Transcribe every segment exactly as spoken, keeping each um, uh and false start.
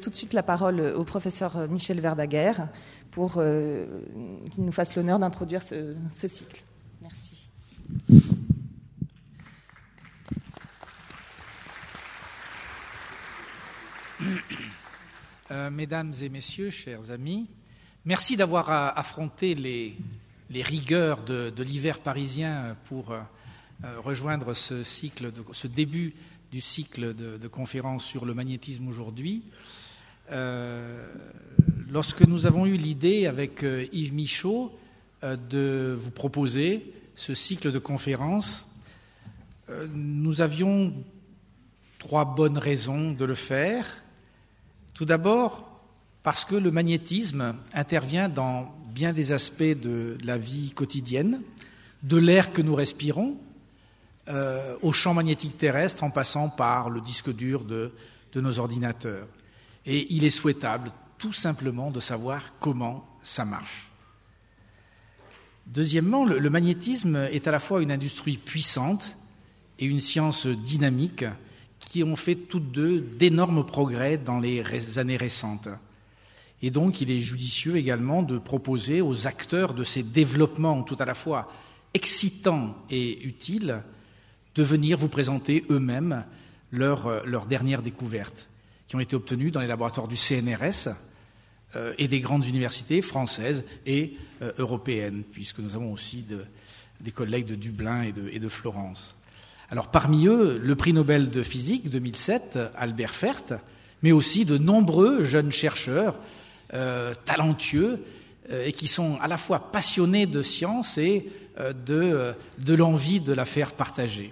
tout de suite la parole au professeur Michel Verdaguer pour euh, qu'il nous fasse l'honneur d'introduire ce, ce cycle. Merci. Euh, mesdames et messieurs, chers amis, merci d'avoir affronté les, les rigueurs de, de l'hiver parisien pour euh, rejoindre ce cycle, de, ce début du cycle de, de conférences sur le magnétisme aujourd'hui. Euh, lorsque nous avons eu l'idée avec euh, Yves Michaud euh, de vous proposer ce cycle de conférences, euh, nous avions trois bonnes raisons de le faire. Tout d'abord, parce que le magnétisme intervient dans bien des aspects de la vie quotidienne, de l'air que nous respirons, euh, au champ magnétique terrestre, en passant par le disque dur de, de nos ordinateurs. Et il est souhaitable, tout simplement, de savoir comment ça marche. Deuxièmement, le, le magnétisme est à la fois une industrie puissante et une science dynamique qui ont fait toutes deux d'énormes progrès dans les années récentes. Et donc, il est judicieux également de proposer aux acteurs de ces développements tout à la fois excitants et utiles de venir vous présenter eux-mêmes leurs leur dernières découvertes qui ont été obtenues dans les laboratoires du C N R S euh, et des grandes universités françaises et euh, européennes, puisque nous avons aussi de, des collègues de Dublin et de, et de Florence. Alors parmi eux, le prix Nobel de physique deux mille sept, Albert Fert, mais aussi de nombreux jeunes chercheurs euh, talentueux euh, et qui sont à la fois passionnés de science et euh, de, euh, de l'envie de la faire partager.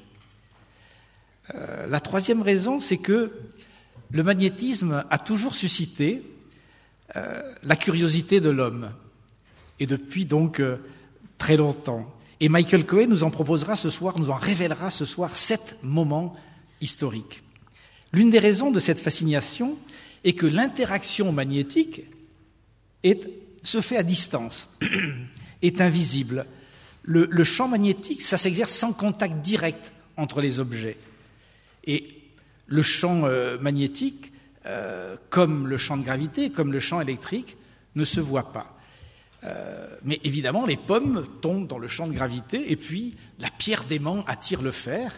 Euh, la troisième raison, c'est que le magnétisme a toujours suscité euh, la curiosité de l'homme, et depuis donc euh, très longtemps. Et Michael Coe nous en proposera ce soir, nous en révélera ce soir sept moments historiques. L'une des raisons de cette fascination est que l'interaction magnétique est, se fait à distance, est invisible. Le, le champ magnétique, ça s'exerce sans contact direct entre les objets. Et le champ euh, magnétique, euh, comme le champ de gravité, comme le champ électrique, ne se voit pas. Euh, mais évidemment, les pommes tombent dans le champ de gravité et puis la pierre d'aimant attire le fer.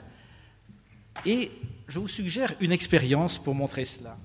Et je vous suggère une expérience pour montrer cela.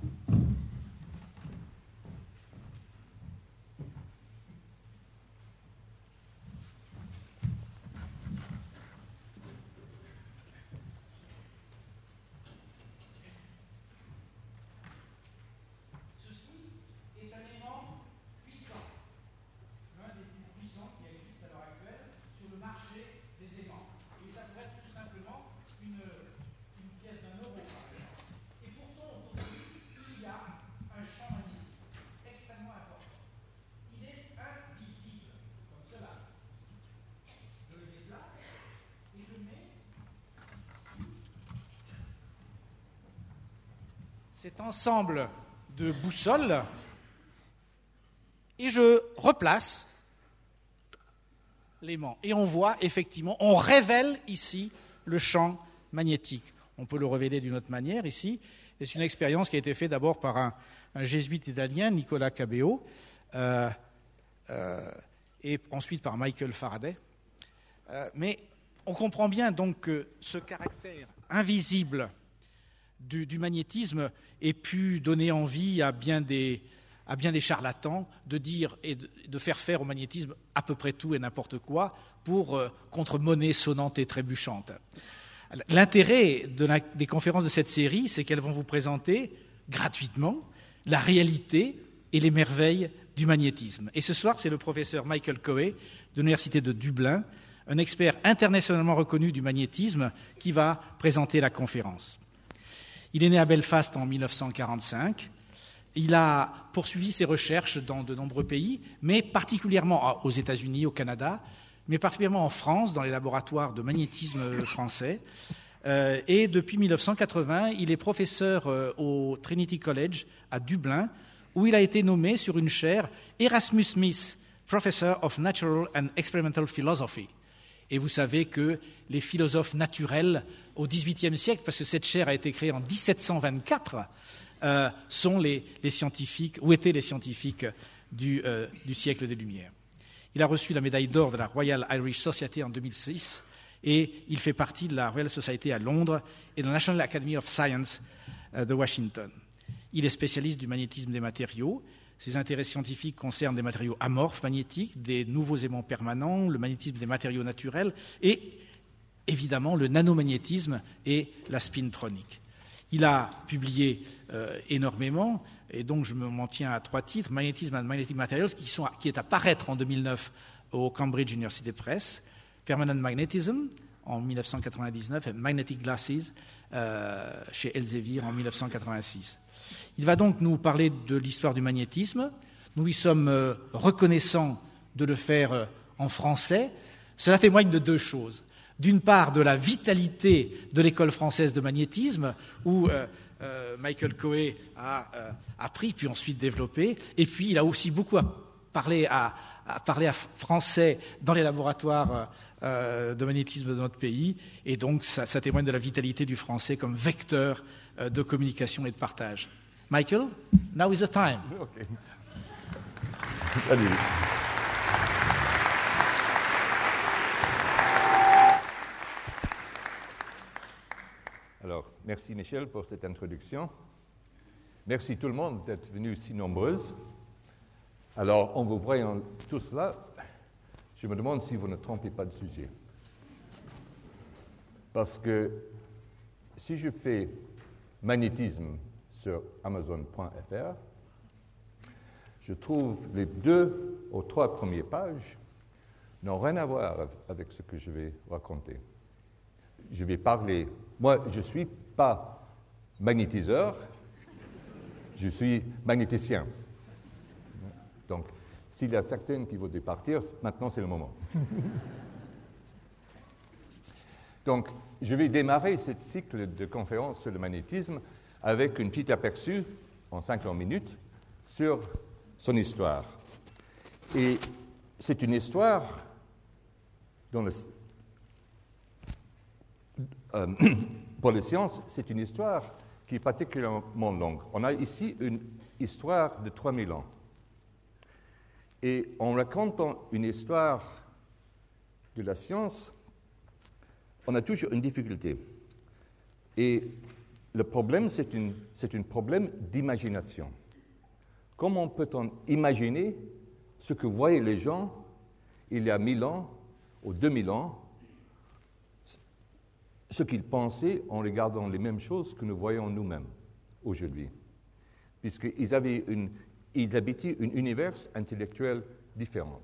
Cet ensemble de boussoles et je replace l'aimant. Et on voit effectivement, on révèle ici le champ magnétique. On peut le révéler d'une autre manière ici. Et c'est une expérience qui a été faite d'abord par un, un jésuite italien, Nicola Cabeo, euh, euh, et ensuite par Michael Faraday. Euh, mais on comprend bien donc que ce caractère invisible Du, du magnétisme ait pu donner envie à bien des, à bien des charlatans de dire et de, de faire faire au magnétisme à peu près tout et n'importe quoi pour euh, contre monnaie sonnante et trébuchante. L'intérêt de la, des conférences de cette série, c'est qu'elles vont vous présenter gratuitement la réalité et les merveilles du magnétisme. Et ce soir, c'est le professeur Michael Coe de l'Université de Dublin, un expert internationalement reconnu du magnétisme, qui va présenter la conférence. Il est né à Belfast en mille neuf cent quarante-cinq. Il a poursuivi ses recherches dans de nombreux pays, mais particulièrement aux États-Unis, au Canada, mais particulièrement en France, dans les laboratoires de magnétisme français. Euh, et depuis mille neuf cent quatre-vingts, il est professeur euh, au Trinity College à Dublin, où il a été nommé sur une chaire Erasmus Smith, Professor of Natural and Experimental Philosophy. Et vous savez que les philosophes naturels au dix-huitième siècle, parce que cette chaire a été créée en dix-sept cent vingt-quatre, euh, sont les, les scientifiques, ou étaient les scientifiques du, euh, du siècle des Lumières. Il a reçu la médaille d'or de la Royal Irish Society en deux mille six et il fait partie de la Royal Society à Londres et de la National Academy of Science euh, de Washington. Il est spécialiste du magnétisme des matériaux. Ses intérêts scientifiques concernent des matériaux amorphes magnétiques, des nouveaux aimants permanents, le magnétisme des matériaux naturels et évidemment le nanomagnétisme et la spintronique. Il a publié euh, énormément, et donc je m'en tiens à trois titres, Magnetism and Magnetic Materials, qui, sont, qui est à paraître en deux mille neuf au Cambridge University Press, Permanent Magnetism en mille neuf cent quatre-vingt-dix-neuf et Magnetic Glasses euh, chez Elsevier en mille neuf cent quatre-vingt-six. Il va donc nous parler de l'histoire du magnétisme. Nous lui sommes euh, reconnaissants de le faire euh, en français. Cela témoigne de deux choses. D'une part, de la vitalité de l'école française de magnétisme, où euh, euh, Michael Coe a euh, appris, puis ensuite développé, et puis il a aussi beaucoup à parler à, à, parler à français dans les laboratoires euh, de magnétisme de notre pays, et donc ça, ça témoigne de la vitalité du français comme vecteur euh, de communication et de partage. Michael, now is the time. Okay. Allez. Alors, merci Michel pour cette introduction. Merci tout le monde d'être venu si nombreux. Alors, en vous voyant tous là, je me demande si vous ne trompez pas de sujet. Parce que si je fais magnétisme sur amazon point f r, je trouve les deux ou trois premières pages n'ont rien à voir avec ce que je vais raconter. Je vais parler. Moi, je ne suis pas magnétiseur, je suis magnéticien. Donc, s'il y a certaines qui voudraient partir, maintenant c'est le moment. Donc, je vais démarrer ce cycle de conférences sur le magnétisme avec un petit aperçu, en cinquante minutes, sur son histoire. Et c'est une histoire dont le Euh, pour les sciences, c'est une histoire qui est particulièrement longue. On a ici une histoire de trois mille ans. Et en racontant une histoire de la science, on a toujours une difficulté. Et le problème, c'est un c'est un problème d'imagination. Comment peut-on imaginer ce que voyaient les gens il y a mille ans ou deux mille ans, ce qu'ils pensaient en regardant les mêmes choses que nous voyons nous-mêmes aujourd'hui, puisqu'ils avaient une, ils habitaient un univers intellectuel différent.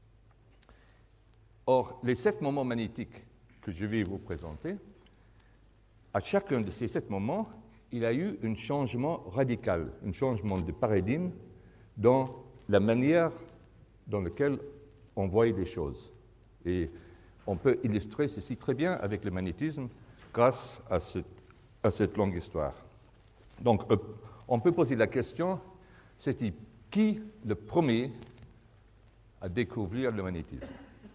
Or, les sept moments magnétiques que je vais vous présenter, à chacun de ces sept moments, il y a eu un changement radical, un changement de paradigme dans la manière dans laquelle on voyait les choses. Et on peut illustrer ceci très bien avec le magnétisme grâce à, ce, à cette longue histoire. Donc, euh, on peut poser la question, c'était qui le premier à découvrir le magnétisme?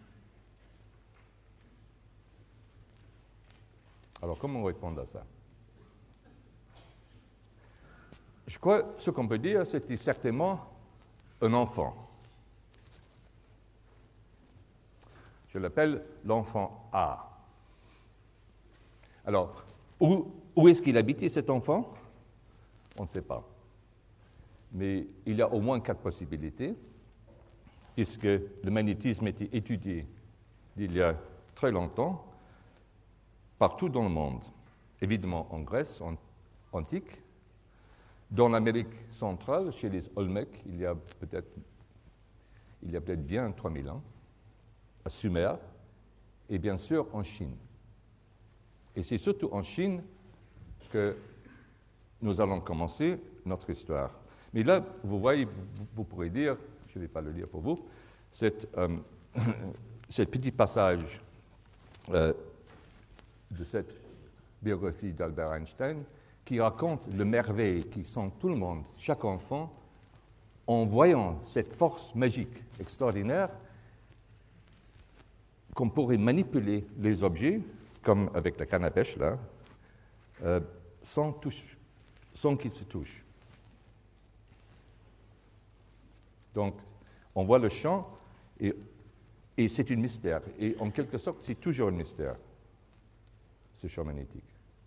Alors, comment répondre à ça? Je crois que ce qu'on peut dire, c'était certainement un enfant. Je l'appelle l'enfant A. Alors, où, où est-ce qu'il habitait cet enfant? On ne sait pas. Mais il y a au moins quatre possibilités, puisque le magnétisme a été étudié il y a très longtemps, partout dans le monde. Évidemment en Grèce en, antique, dans l'Amérique centrale, chez les Olmecs, il y a peut-être, il y a peut-être bien trois mille ans, à Sumer, et bien sûr en Chine. Et c'est surtout en Chine que nous allons commencer notre histoire. Mais là, vous voyez, vous, vous pourrez dire, je ne vais pas le lire pour vous, cette, euh, ce petit passage euh, de cette biographie d'Albert Einstein qui raconte le merveille qui sent tout le monde, chaque enfant, en voyant cette force magique extraordinaire qu'on pourrait manipuler les objets, comme avec la canne à pêche, là, euh, sans, touche, sans qu'ils se touchent. Donc, on voit le champ et, et c'est un mystère. Et en quelque sorte, c'est toujours un mystère, ce champ magnétique.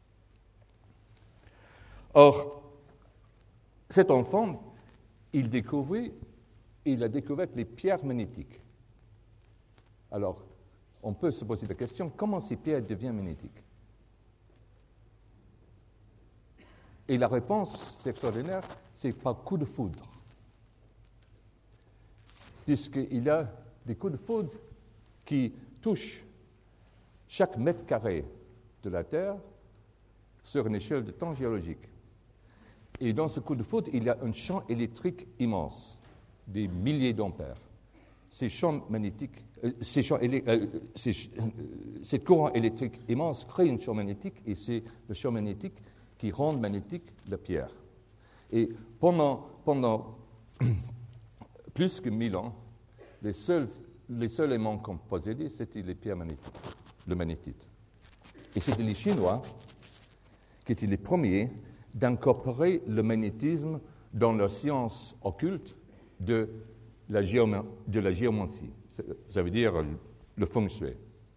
Or, cet enfant, il découvrait, il a découvert les pierres magnétiques. Alors, on peut se poser la question, comment ces pierres deviennent magnétiques? Et la réponse, c'est extraordinaire, c'est par coup de foudre. Puisqu'il y a des coups de foudre qui touchent chaque mètre carré de la Terre sur une échelle de temps géologique. Et dans ce coup de foudre, il y a un champ électrique immense, des milliers d'ampères. Ces champs magnétiques, euh, ces champs élé- euh, ces, euh, cette courant électrique immense crée un champ magnétique, et c'est le champ magnétique qui rend magnétique la pierre. Et pendant, pendant plus que mille ans, les seuls, les seuls éléments qu'on possédait, c'était les pierres magnétiques, le magnétite. Et c'était les Chinois qui étaient les premiers d'incorporer le magnétisme dans leur science occulte de la, géom- de la géomancie, ça veut dire le feng shui.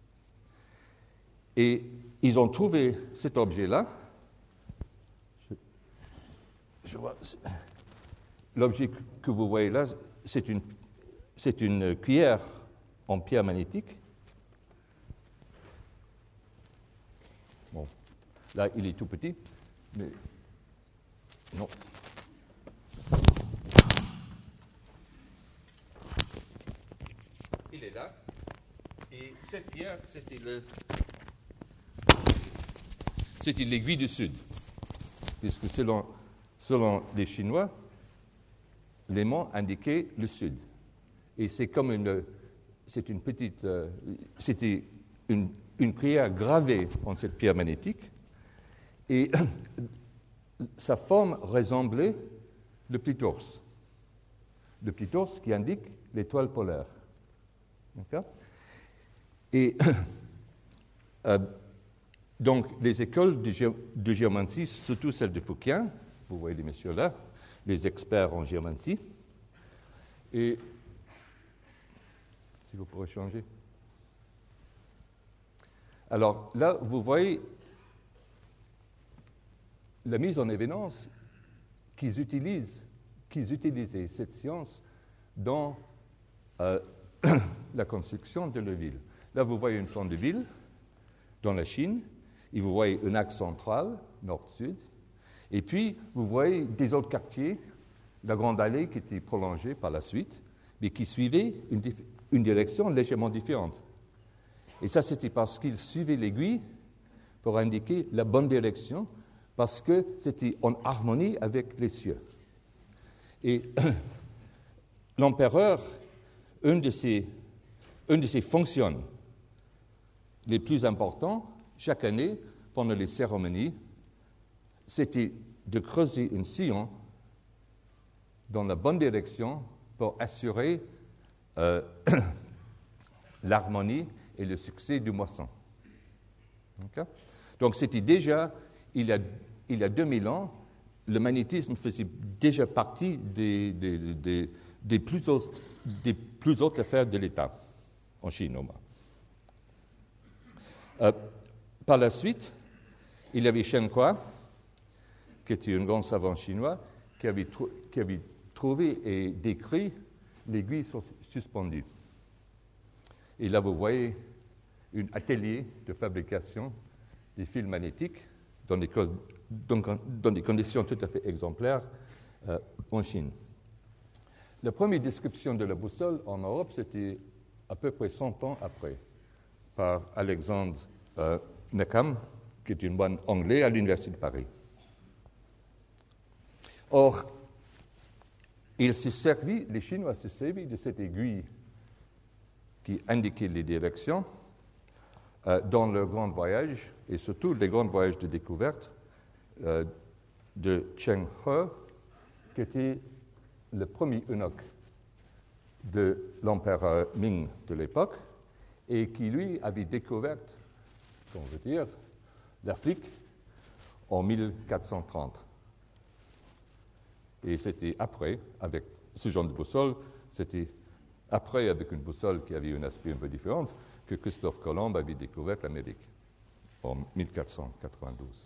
Et ils ont trouvé cet objet-là. Je, je vois, l'objet que vous voyez là, c'est une, c'est une cuillère en pierre magnétique. Bon, là, il est tout petit, mais non. Il est là. Et cette pierre, c'était le, c'était l'aiguille du Sud. Puisque selon, selon les Chinois, l'aimant indiquait le Sud. Et c'est comme une, c'est une petite, euh, c'était une, une cuillère gravée en cette pierre magnétique. Et sa forme ressemblait le petit ours. Le petit ours qui indique l'étoile polaire. D'accord ? Et euh, donc, les écoles de, gé- de géomancie, surtout celles de Fukien, vous voyez les messieurs là, les experts en géomancie. Et si vous pourrez changer. Alors là, vous voyez la mise en évidence qu'ils utilisent, qu'ils utilisaient cette science dans euh, la construction de la ville. Là, vous voyez un plan de ville dans la Chine, et vous voyez un axe central, nord-sud, et puis vous voyez des autres quartiers, la grande allée qui était prolongée par la suite, mais qui suivait une, dif- une direction légèrement différente. Et ça, c'était parce qu'ils suivaient l'aiguille pour indiquer la bonne direction, parce que c'était en harmonie avec les cieux. Et l'empereur, une de ses, une de ses fonctions les plus importantes, chaque année, pendant les cérémonies, c'était de creuser un sillon dans la bonne direction pour assurer euh, l'harmonie et le succès du moisson. Okay? Donc c'était déjà, il y a, il y a deux mille ans, le magnétisme faisait déjà partie des, des, des, des, plus, hautes, des plus hautes affaires de l'État, en Chine au moins. Euh, par la suite, il y avait Shen Kuo, qui était un grand savant chinois, qui avait, trou- qui avait trouvé et décrit l'aiguille suspendue. Et là, vous voyez un atelier de fabrication des fils magnétiques dans des, co- dans, dans des conditions tout à fait exemplaires euh, en Chine. La première description de la boussole en Europe, c'était à peu près cent ans après, par Alexandre euh, Neckham, qui est un bon anglais à l'Université de Paris. Or, il s'est servi, les Chinois se servi de cette aiguille qui indiquait les directions euh, dans leurs grands voyages, et surtout les grands voyages de découverte euh, de Cheng He, qui était le premier eunuque de l'empereur Ming de l'époque, et qui, lui, avait découvert, on veut dire, l'Afrique en mille quatre cent trente. Et c'était après, avec ce genre de boussole, c'était après, avec une boussole qui avait un aspect un peu différent, que Christophe Colomb avait découvert l'Amérique en mille quatre cent quatre-vingt-douze.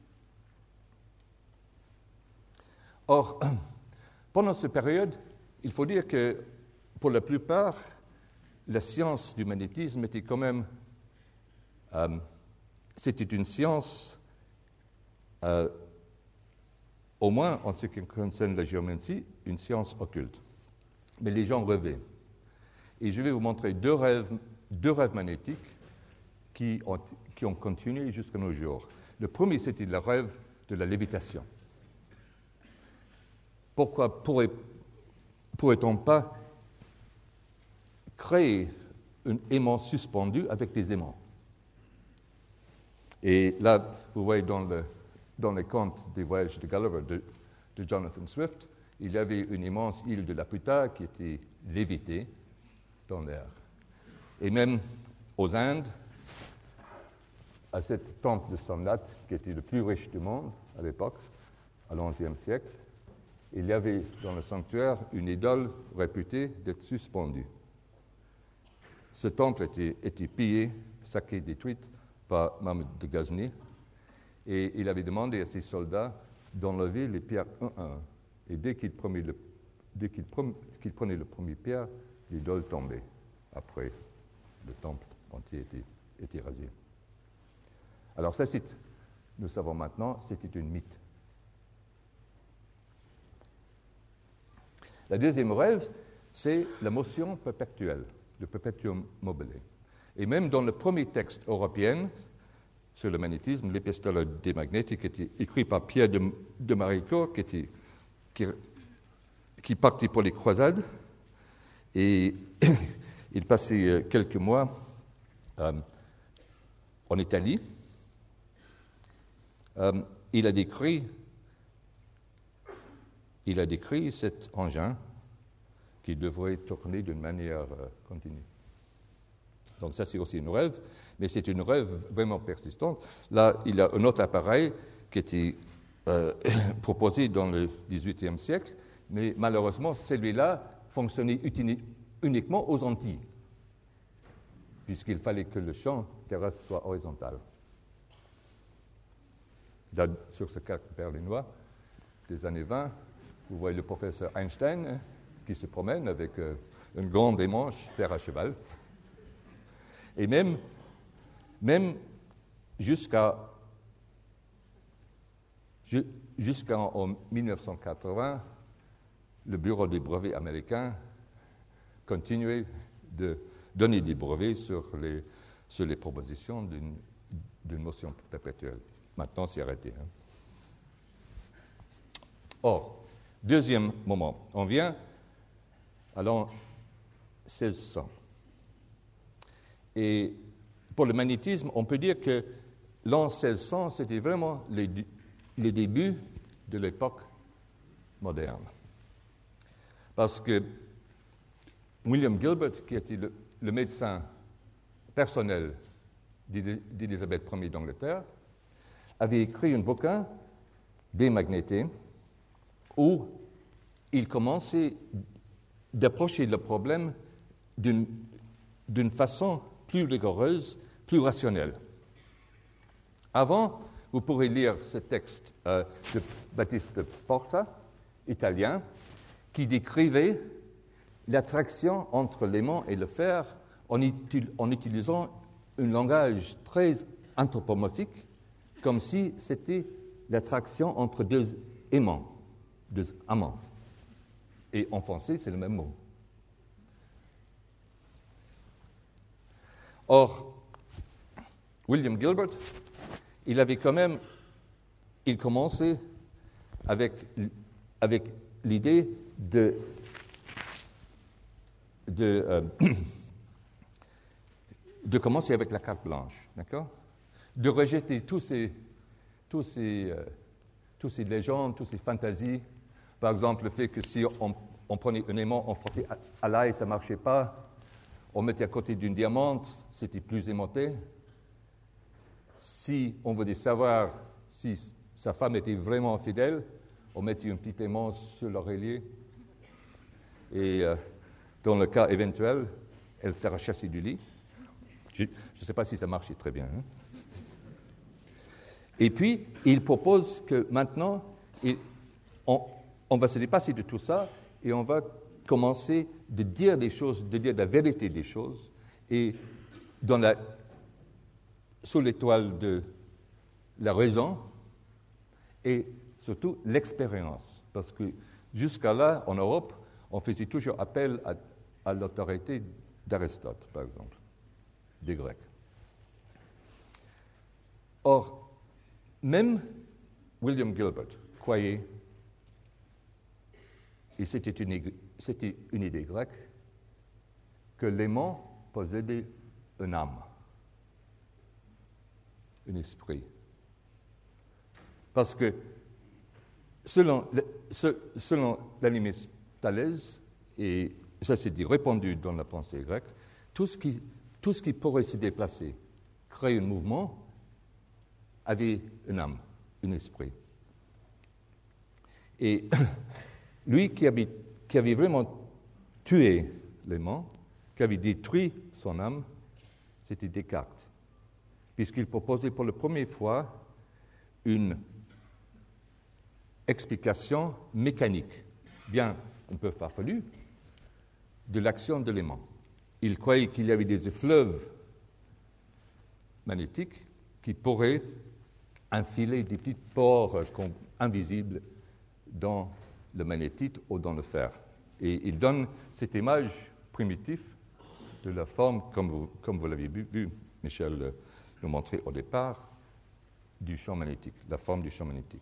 Or, pendant cette période, il faut dire que, pour la plupart, la science du magnétisme était quand même... Euh, c'était une science, euh, au moins en ce qui concerne la géométrie, une science occulte. Mais les gens rêvaient. Et je vais vous montrer deux rêves, deux rêves magnétiques qui ont, qui ont continué jusqu'à nos jours. Le premier, c'était le rêve de la lévitation. Pourquoi pourrait, pourrait-on pas créer un aimant suspendu avec des aimants? Et là, vous voyez dans, le, dans les contes des voyages de Gulliver de, de Jonathan Swift, il y avait une immense île de Laputa qui était lévitée dans l'air. Et même aux Indes, à cette temple de Somnath, qui était le plus riche du monde à l'époque, à l'onzième siècle, il y avait dans le sanctuaire une idole réputée d'être suspendue. Ce temple était, était pillé, saqué, détruit par Mahmoud de Ghazni, et il avait demandé à ses soldats d'enlever les pierres un à un. Et dès qu'il prenait le, dès qu'il prenait, qu'il prenait le premier pierre, l'idole tombait. Après, le temple entier était, était rasé. Alors ça, c'est, nous savons maintenant, c'était une mythe. La deuxième rêve, c'est la motion perpétuelle, le perpetuum mobile. Et même dans le premier texte européen sur le magnétisme, l'Epistola de Magneti, qui était écrit par Pierre de, de Maricourt, qui, était, qui, qui partit pour les croisades, et il passait quelques mois euh, en Italie. Euh, il a décrit Il a décrit cet engin qui devrait tourner d'une manière euh, continue. Donc ça, c'est aussi une rêve, mais c'est une rêve vraiment persistante. Là, il a un autre appareil qui était euh, proposé dans le dix-huitième siècle, mais malheureusement, celui-là fonctionnait uni- uniquement aux Antilles, puisqu'il fallait que le champ terrestre soit horizontal. Là, sur ce cas berlinois des années vingt, vous voyez le professeur Einstein hein, qui se promène avec euh, une grande émanche fer à cheval. Et même, même jusqu'à, ju, jusqu'en dix-neuf cent quatre-vingts, le bureau des brevets américains continuait de donner des brevets sur les, sur les propositions d'une, d'une motion perpétuelle. Maintenant, c'est arrêté. Hein. Or, deuxième moment, on vient à l'an seize cents. Et pour le magnétisme, on peut dire que l'an seize cents, c'était vraiment les, les débuts de l'époque moderne. Parce que William Gilbert, qui était le, le médecin personnel d'Élisabeth Ier d'Angleterre, avait écrit un bouquin, Des magnétés, où il commençait d'approcher le problème d'une, d'une façon plus rigoureuse, plus rationnelle. Avant, vous pourrez lire ce texte euh, de Battista Porta, italien, qui décrivait l'attraction entre l'aimant et le fer en, util- en utilisant un langage très anthropomorphique, comme si c'était l'attraction entre deux aimants, deux amants. Et en français, c'est le même mot. Or, William Gilbert, il avait quand même, il commençait avec, avec l'idée de, de, euh, de commencer avec la carte blanche, d'accord? De rejeter tous ces, tous ces, euh, tous ces légendes, toutes ces fantasies. Par exemple, le fait que si on, on prenait un aimant, on frottait à, à l'ail, ça ne marchait pas. On mettait à côté d'une diamante, c'était plus aimanté. Si on voulait savoir si sa femme était vraiment fidèle, on mettait un petit aimant sur l'oreiller. Et euh, dans le cas éventuel, elle se rechassait du lit. Je ne sais pas si ça marchait très bien. Hein? Et puis, il propose que maintenant, il, on, on va se dépasser de tout ça et on va commencer de dire des choses, de dire la vérité des choses. Et dans la, sous l'étoile de la raison et surtout l'expérience. Parce que jusqu'à là, en Europe, on faisait toujours appel à, à l'autorité d'Aristote, par exemple, des Grecs. Or, même William Gilbert croyait, et c'était une, c'était une idée grecque, que l'aimant possédait une âme, un esprit. Parce que, selon, selon l'animiste Thalès, et ça s'est dit répandu dans la pensée grecque, tout ce qui, tout ce qui pourrait se déplacer, créer un mouvement, avait une âme, un esprit. Et lui qui avait, qui avait vraiment tué l'aimant, qui avait détruit son âme, c'était Descartes, puisqu'il proposait pour la première fois une explication mécanique, bien un peu farfelue, de l'action de l'aimant. Il croyait qu'il y avait des fleuves magnétiques qui pourraient enfiler des petites pores invisibles dans le magnétite ou dans le fer. Et il donne cette image primitive de la forme, comme vous, comme vous l'avez vu, Michel nous montrait au départ, du champ magnétique, la forme du champ magnétique.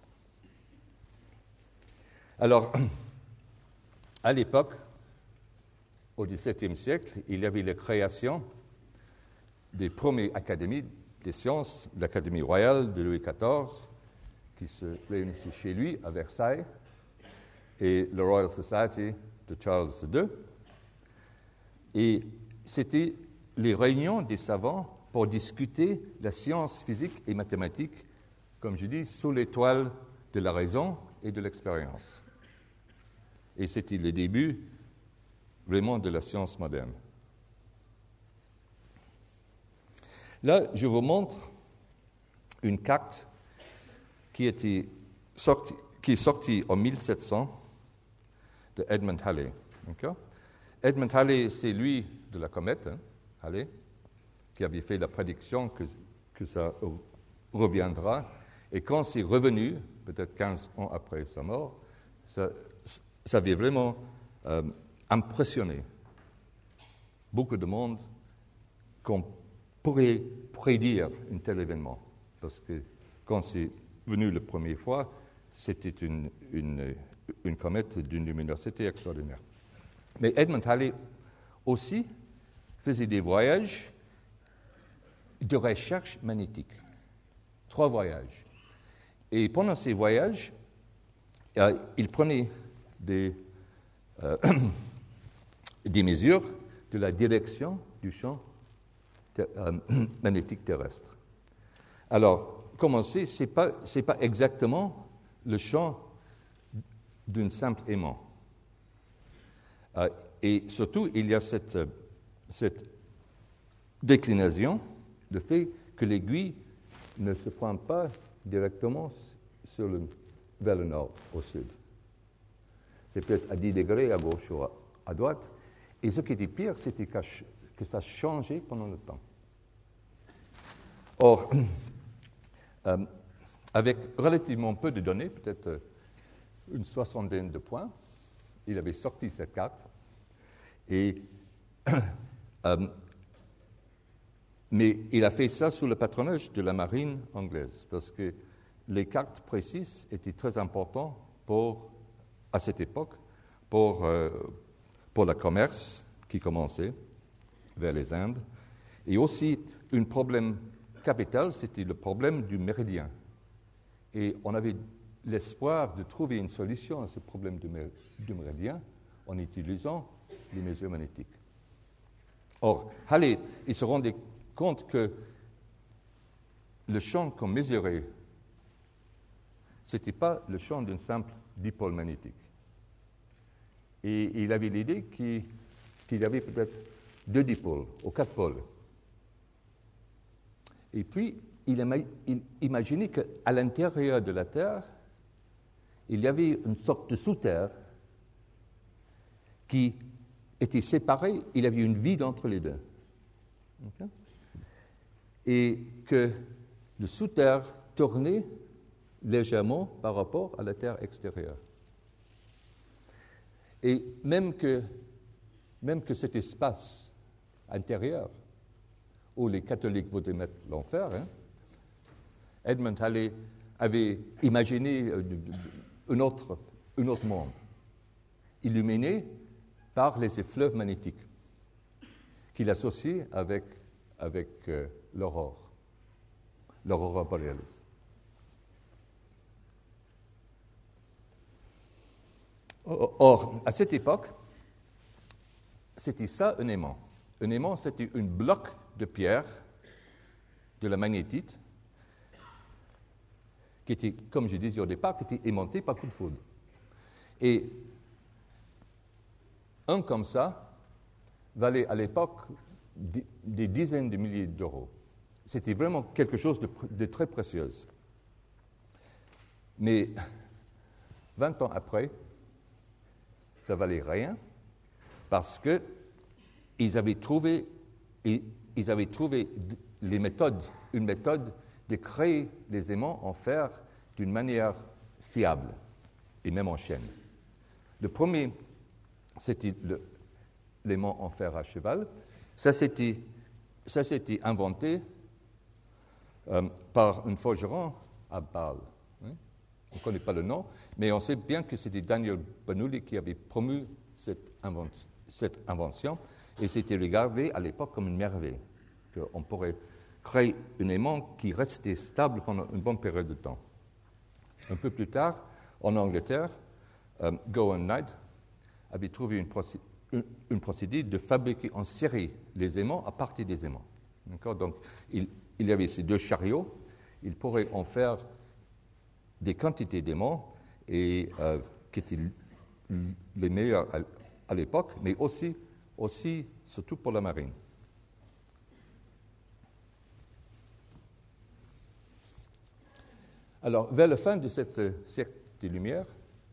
Alors, à l'époque, au dix-septième siècle, il y avait la création des premières académies des sciences, l'Académie royale de Louis quatorze, qui se réunissait chez lui à Versailles, et la Royal Society de Charles deux. Et c'était les réunions des savants pour discuter la science physique et mathématique, comme je dis, sous l'étoile de la raison et de l'expérience. Et c'était le début vraiment de la science moderne. Là, je vous montre une carte qui, était sorti, qui est sortie en mille sept cents de Edmund Halley. Okay? Edmund Halley, c'est lui de la comète, hein, Halley, qui avait fait la prédiction que, que ça reviendra. Et quand c'est revenu, peut-être quinze ans après sa mort, ça, ça avait vraiment euh, impressionné beaucoup de monde qu'on pourrait prédire un tel événement. Parce que quand c'est venu la première fois, c'était une, une, une comète d'une luminosité extraordinaire. Mais Edmund Halley aussi faisait des voyages de recherche magnétique. Trois voyages. Et pendant ces voyages, euh, il prenait des, euh, des mesures de la direction du champ ter- euh, magnétique terrestre. Alors, comme on sait, ce n'est pas, c'est pas exactement le champ d'un simple aimant. Euh, et surtout, il y a cette, cette déclinaison, le fait que l'aiguille ne se prend pas directement sur le, vers le nord, au sud. C'est peut-être à dix degrés à gauche ou à, à droite. Et ce qui était pire, c'était que ça changeait pendant le temps. Or, euh, avec relativement peu de données, peut-être une soixantaine de points, il avait sorti cette carte. Et, euh, mais il a fait ça sous le patronage de la marine anglaise, parce que les cartes précises étaient très importantes pour, à cette époque pour, euh, pour le commerce qui commençait vers les Indes. Et aussi, un problème capital, c'était le problème du méridien. Et on avait l'espoir de trouver une solution à ce problème du, mér- du méridien en utilisant les mesures magnétiques. Or, Halley, il se rendait compte que le champ qu'on mesurait, ce n'était pas le champ d'une simple dipôle magnétique. Et il avait l'idée qu'il, qu'il y avait peut-être deux dipôles, ou quatre pôles. Et puis, il, ima- il imaginait qu'à l'intérieur de la Terre, il y avait une sorte de sous-terre qui était séparée, il y avait une vide entre les deux. Okay? Et que le sous-terre tournait légèrement par rapport à la Terre extérieure. Et même que, même que cet espace intérieur, où les catholiques voudraient mettre l'enfer, hein, Edmund Halley avait imaginé un autre, un autre monde, illuminé par les effluves magnétiques, qu'il associe avec, avec euh, l'aurore, l'aurora borealis. Or, à cette époque, c'était ça un aimant. Un aimant, c'était un bloc de pierre, de la magnétite, qui était, comme je disais au départ, qui était aimanté par coup de foudre. Et un comme ça valait à l'époque des dizaines de milliers d'euros. C'était vraiment quelque chose de, de très précieux. Mais vingt ans après, ça valait rien parce que ils avaient trouvé, ils avaient trouvé les méthodes, une méthode de créer les aimants en fer d'une manière fiable et même en chaîne. Le premier, c'était le, l'aimant en fer à cheval. Ça, c'était, ça, c'était inventé euh, par un forgeron à Bâle. Hein? On ne connaît pas le nom, mais on sait bien que c'était Daniel Bernoulli qui avait promu cette, invent- cette invention, et c'était regardé à l'époque comme une merveille, qu'on pourrait créer un aimant qui restait stable pendant une bonne période de temps. Un peu plus tard, en Angleterre, euh, Gowan Knight avait trouvé une, procé- une, une procédure de fabriquer en série les aimants à partir des aimants. D'accord? Donc, il, il y avait ces deux chariots, il pourrait en faire des quantités d'aimants, et, euh, qui étaient les meilleurs à, à l'époque, mais aussi, aussi, surtout pour la marine. Alors, vers la fin de cette euh, siècle des Lumières,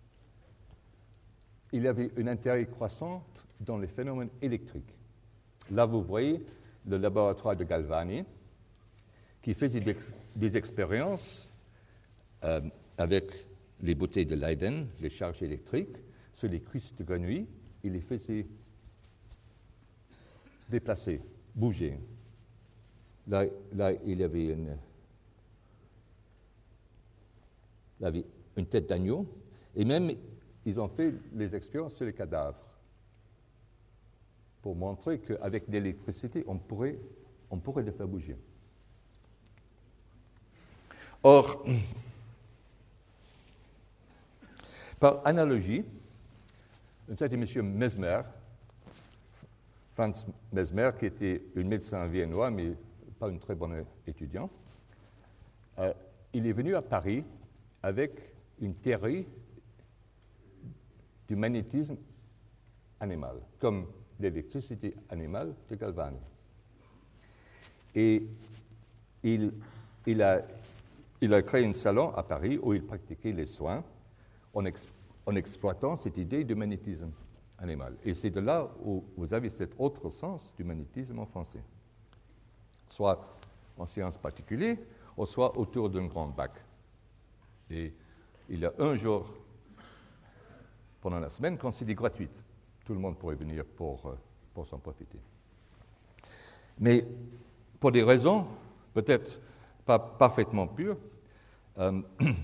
il y avait un intérêt croissant dans les phénomènes électriques. Là, vous voyez le laboratoire de Galvani, qui faisait des, des expériences euh, avec les bouteilles de Leyden, les charges électriques, sur les cuisses de grenouilles. Il les faisait déplacer, bouger. Là, là il y avait une... Il avait une tête d'agneau, et même ils ont fait les expériences sur les cadavres pour montrer qu'avec l'électricité, on pourrait, on pourrait les faire bouger. Or, par analogie, un certain monsieur Mesmer, Franz Mesmer, qui était un médecin viennois, mais pas un très bon étudiant, euh, il est venu à Paris avec une théorie du magnétisme animal, comme l'électricité animale de Galvani. Et il, il, a, il a créé un salon à Paris où il pratiquait les soins en, ex, en exploitant cette idée de magnétisme animal. Et c'est de là où vous avez cet autre sens du magnétisme en français, soit en séance particulière, ou soit autour d'un grand bac. Et il y a un jour pendant la semaine quand c'est gratuite. Tout le monde pourrait venir pour, pour s'en profiter. Mais pour des raisons peut-être pas parfaitement pures, euh,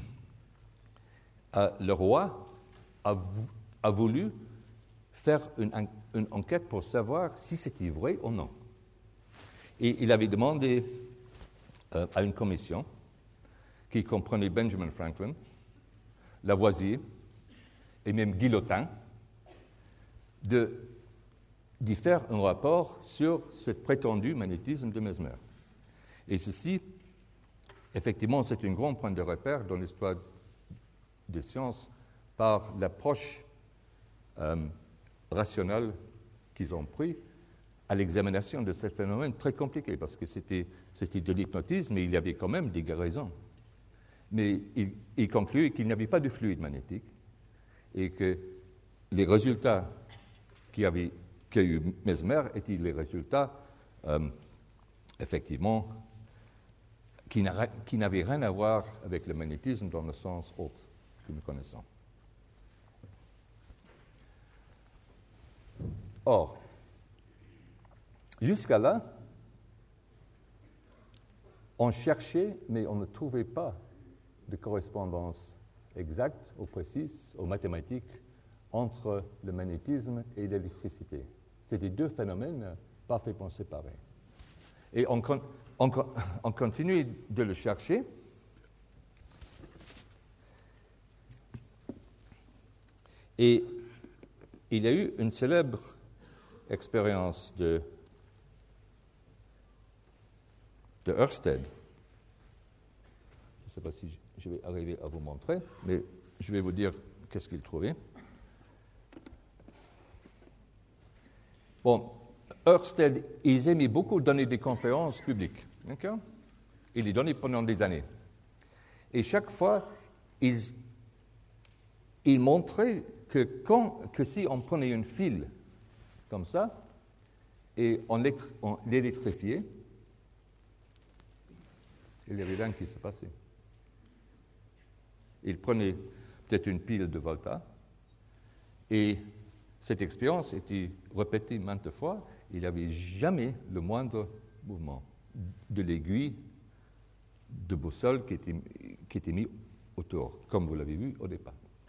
euh, le roi a, a voulu faire une, une enquête pour savoir si c'était vrai ou non. Et il avait demandé euh, à une commission qui comprenait Benjamin Franklin, Lavoisier et même Guillotin, de, d'y faire un rapport sur ce prétendu magnétisme de Mesmer. Et ceci, effectivement, c'est un grand point de repère dans l'histoire des sciences par l'approche euh, rationnelle qu'ils ont prise à l'examination de ce phénomène très compliqué, parce que c'était, c'était de l'hypnotisme, mais il y avait quand même des guérisons. Mais il, il conclut qu'il n'y avait pas de fluide magnétique et que les résultats qu'a eu Mesmer étaient les résultats, euh, effectivement, qui, n'a, qui n'avaient rien à voir avec le magnétisme dans le sens autre que nous connaissons. Or, jusqu'à là, on cherchait, mais on ne trouvait pas de correspondance exacte ou précise aux mathématiques entre le magnétisme et l'électricité. C'était deux phénomènes parfaitement séparés. Et on, on, on continue de le chercher. Et il y a eu une célèbre expérience de, de Ørsted. Je ne sais pas si je vais arriver à vous montrer, mais je vais vous dire qu'est-ce qu'il trouvait. Bon, Ørsted, ils aimaient beaucoup donner des conférences publiques, d'accord? Ils les donnaient pendant des années. Et chaque fois, ils, ils montraient que, quand, que si on prenait une file comme ça, et on, on l'électrifiait, il y avait rien qui se passait. Ils prenaient peut-être une pile de Volta, et cette expérience était répétée maintes fois. Il n'y avait jamais le moindre mouvement de l'aiguille de boussole qui était, qui était mis autour, comme vous l'avez vu au départ.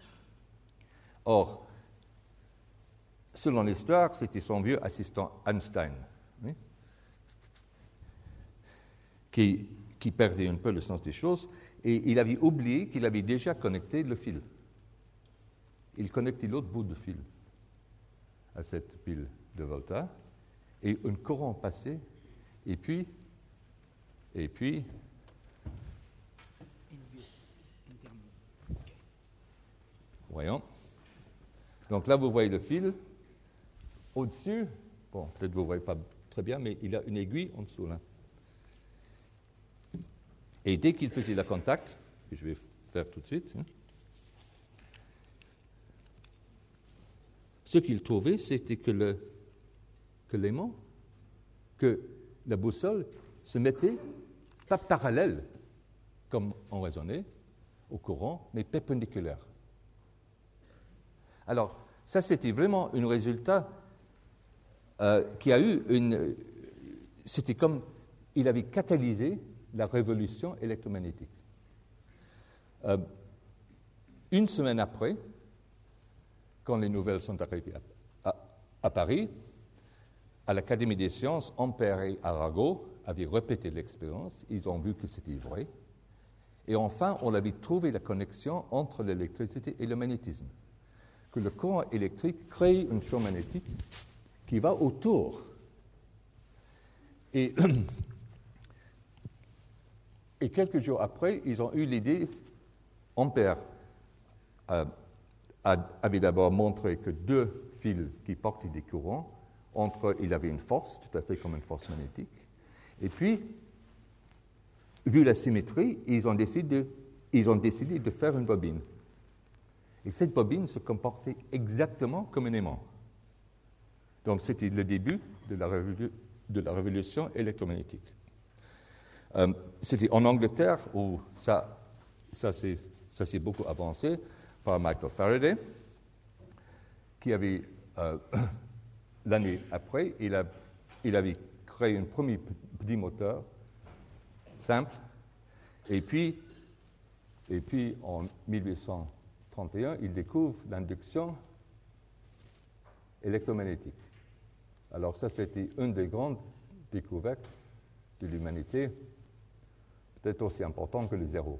Or, selon l'histoire, c'était son vieux assistant Einstein, oui, qui, qui perdait un peu le sens des choses, et il avait oublié qu'il avait déjà connecté le fil. Il connectait l'autre bout de fil à cette pile de Volta, et un courant passait, et puis, et puis, voyons. Donc là, vous voyez le fil. Au-dessus, bon, peut-être vous ne voyez pas très bien, mais il a une aiguille en dessous, là. Et dès qu'il faisait le contact, que je vais faire tout de suite, hein, ce qu'il trouvait, c'était que, le, que l'aimant, que la boussole se mettait pas parallèle, comme on raisonnait, au courant, mais perpendiculaire. Alors, ça, c'était vraiment un résultat euh, qui a eu une... C'était comme il avait catalysé la révolution électromagnétique. Euh, une semaine après, quand les nouvelles sont arrivées à, à, à Paris, à l'Académie des sciences, Ampère et Arago avaient répété l'expérience, ils ont vu que c'était vrai, et enfin, on avait trouvé la connexion entre l'électricité et le magnétisme, que le courant électrique crée un champ magnétique qui va autour. Et, et quelques jours après, ils ont eu l'idée, Ampère euh, avait d'abord montré que deux fils qui portaient des courants, entre eux, il avait une force, tout à fait comme une force magnétique. Et puis, vu la symétrie, ils ont décidé de, ils ont décidé de faire une bobine. Et cette bobine se comportait exactement comme un aimant. Donc, c'était le début de la, révolu- de la révolution électromagnétique. Euh, c'était en Angleterre où ça, ça, s'est, ça s'est beaucoup avancé par Michael Faraday, qui avait, euh, l'année après, il, a, il avait créé un premier petit moteur simple, et puis, et puis en mille huit cent trente et un, il découvre l'induction électromagnétique. Alors ça, c'était une des grandes découvertes de l'humanité, peut-être aussi importante que le zéro.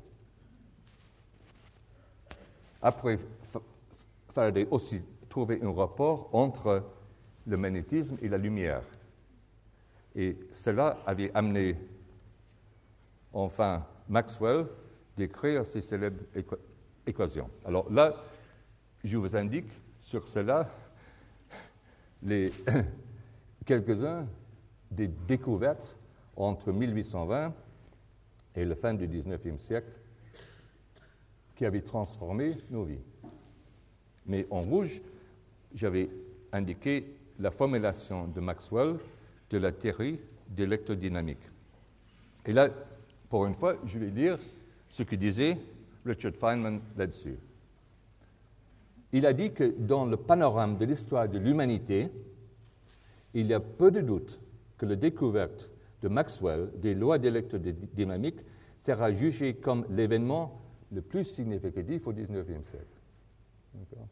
Après, Faraday aussi trouvait un rapport entre le magnétisme et la lumière. Et cela avait amené, enfin, Maxwell d'écrire ses célèbres équ- équations. Alors là, je vous indique sur cela les quelques-uns des découvertes entre mille huit cent vingt et la fin du dix-neuvième siècle qui avaient transformé nos vies. Mais en rouge, j'avais indiqué la formulation de Maxwell de la théorie d'électrodynamique. Et là, pour une fois, je vais lire ce que disait Richard Feynman là-dessus. Il a dit que dans le panorama de l'histoire de l'humanité, il y a peu de doute que la découverte de Maxwell des lois d'électrodynamique sera jugée comme l'événement le plus significatif au dix-neuvième siècle. D'accord.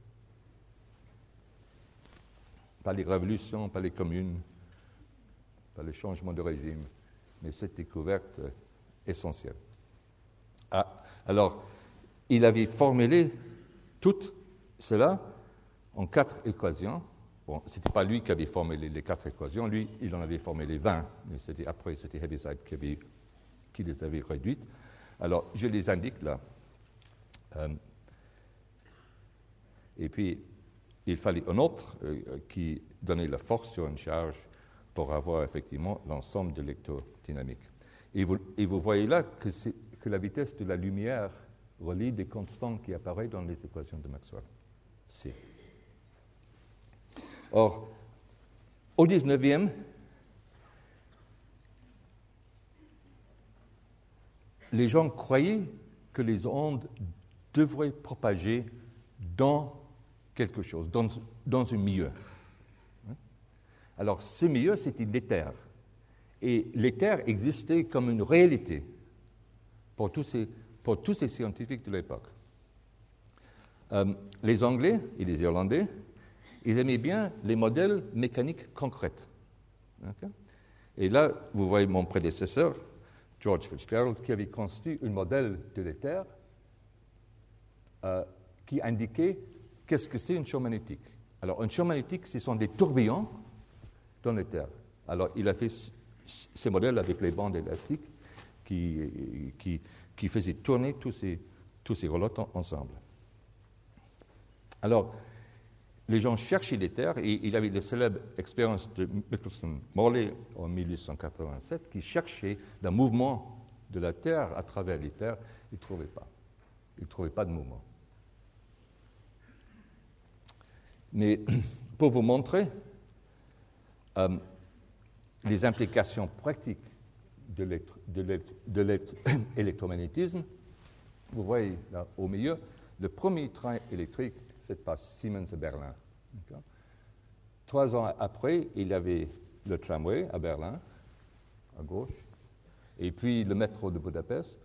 Pas les révolutions, pas les communes, pas les changements de régime, mais cette découverte essentielle. Ah, alors, il avait formulé tout cela en quatre équations. Bon, ce n'était pas lui qui avait formulé les quatre équations, lui, il en avait formulé vingt, mais c'était, après, c'était Heaviside qui, avait, qui les avait réduites. Alors, je les indique là. Euh, et puis, il fallait un autre euh, qui donnait la force sur une charge pour avoir effectivement l'ensemble de l'électrodynamique. Et vous, et vous voyez là que, c'est, que la vitesse de la lumière relie des constantes qui apparaissent dans les équations de Maxwell. C. Or, au dix-neuvième, les gens croyaient que les ondes devraient propager dans quelque chose, dans, dans un milieu. Alors, ce milieu, c'était l'éther. Et l'éther existait comme une réalité pour tous ces, pour tous ces scientifiques de l'époque. Euh, les Anglais et les Irlandais, ils aimaient bien les modèles mécaniques concrets. Okay? Et là, vous voyez mon prédécesseur, George Fitzgerald, qui avait construit un modèle de l'éther euh, qui indiquait qu'est-ce que c'est un champ magnétique. Alors, un champ magnétique, ce sont des tourbillons dans l'éther. Alors, il a fait ces modèles avec les bandes élastiques qui, qui, qui faisaient tourner tous ces, tous ces rouleaux ensemble. Alors, les gens cherchaient l'éther, et il y avait la célèbre expérience de Michelson-Morley en mille huit cent quatre-vingt-sept qui cherchait le mouvement de la Terre à travers l'éther. Ils ne trouvaient pas. Ils ne trouvaient pas de mouvement. Mais pour vous montrer euh, les implications pratiques de l'électromagnétisme, vous voyez là au milieu le premier train électrique fait par Siemens à Berlin. Okay. Trois ans après, il y avait le tramway à Berlin, à gauche, et puis le métro de Budapest,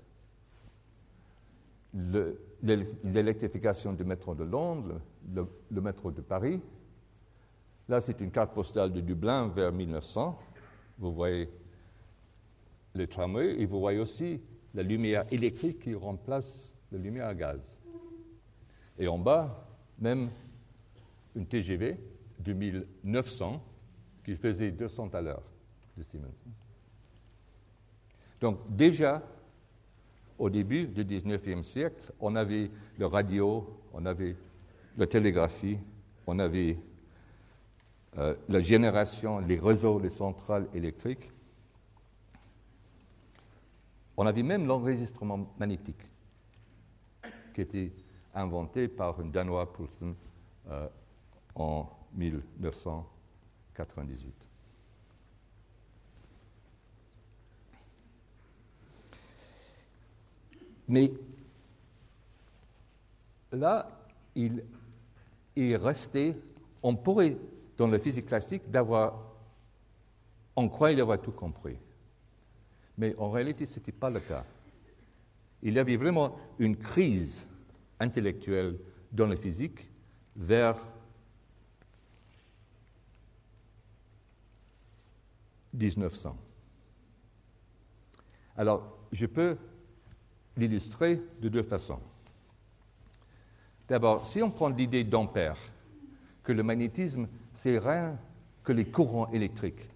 le, l'électrification du métro de Londres, le, le métro de Paris. Là, c'est une carte postale de Dublin vers mille neuf cents. Vous voyez le tramway et vous voyez aussi la lumière électrique qui remplace la lumière à gaz. Et en bas, même une T G V de mille neuf cents qui faisait deux cents à l'heure de Siemens. Donc déjà, au début du dix-neuvième siècle, on avait le radio, on avait la télégraphie, on avait euh, la génération, les réseaux, les centrales électriques. On avait même l'enregistrement magnétique qui était inventé par un Danois, Poulsen, euh, en mille neuf cent quatre-vingt-dix-huit. Mais là, il est resté, on pourrait, dans la physique classique, d'avoir, on croyait avoir tout compris. Mais en réalité, ce n'était pas le cas. Il y avait vraiment une crise intellectuelle dans la physique vers dix-neuf cents. Alors, je peux l'illustrer de deux façons. D'abord, si on prend l'idée d'Ampère, que le magnétisme, c'est rien que les courants électriques.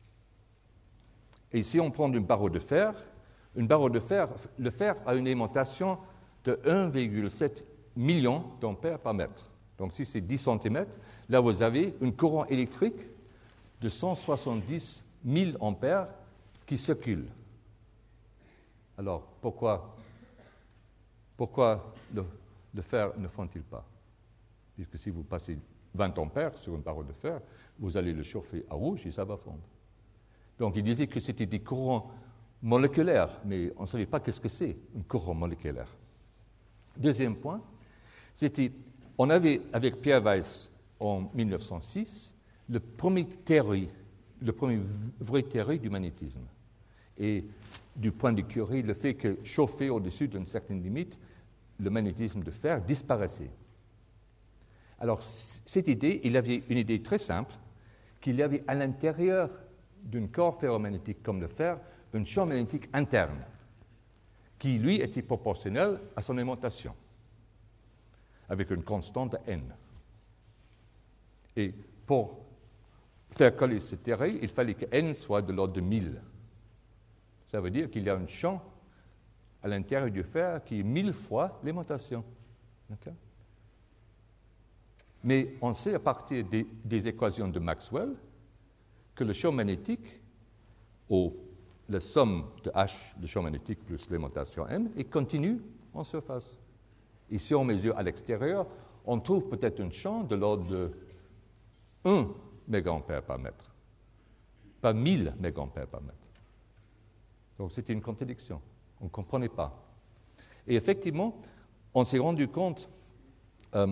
Et si on prend une barreau de fer, une barreau de fer, le fer a une aimantation de un virgule sept millions d'ampères par mètre. Donc si c'est dix centimètres, là vous avez un courant électrique de cent soixante-dix mille ampères qui circule. Alors pourquoi, pourquoi le, le fer ne fond-il pas? Puisque si vous passez vingt ampères sur une paroi de fer, vous allez le chauffer à rouge et ça va fondre. Donc il disait que c'était des courants moléculaires, mais on ne savait pas qu'est-ce que c'est, un courant moléculaire. Deuxième point, c'était, on avait avec Pierre Weiss en mille neuf cent six le premier théorie, le premier vrai théorie du magnétisme. Et du point de Curie, le fait que chauffer au-dessus d'une certaine limite, le magnétisme de fer disparaissait. Alors, cette idée, il avait une idée très simple, qu'il y avait à l'intérieur d'un corps ferromagnétique comme le fer, un champ magnétique interne, qui, lui, était proportionnel à son aimantation, avec une constante N. Et pour faire coller ce théorie, il fallait que N soit de l'ordre de mille. Ça veut dire qu'il y a un champ à l'intérieur du fer qui est mille fois l'aimantation. Okay? Mais on sait à partir des, des équations de Maxwell que le champ magnétique, ou la somme de H, le champ magnétique plus l'aimantation M, est continu en surface. Et si on mesure à l'extérieur, on trouve peut-être un champ de l'ordre de un mégaampère par mètre, pas mille mégaampères par mètre. Donc c'était une contradiction. On ne comprenait pas. Et effectivement, on s'est rendu compte euh,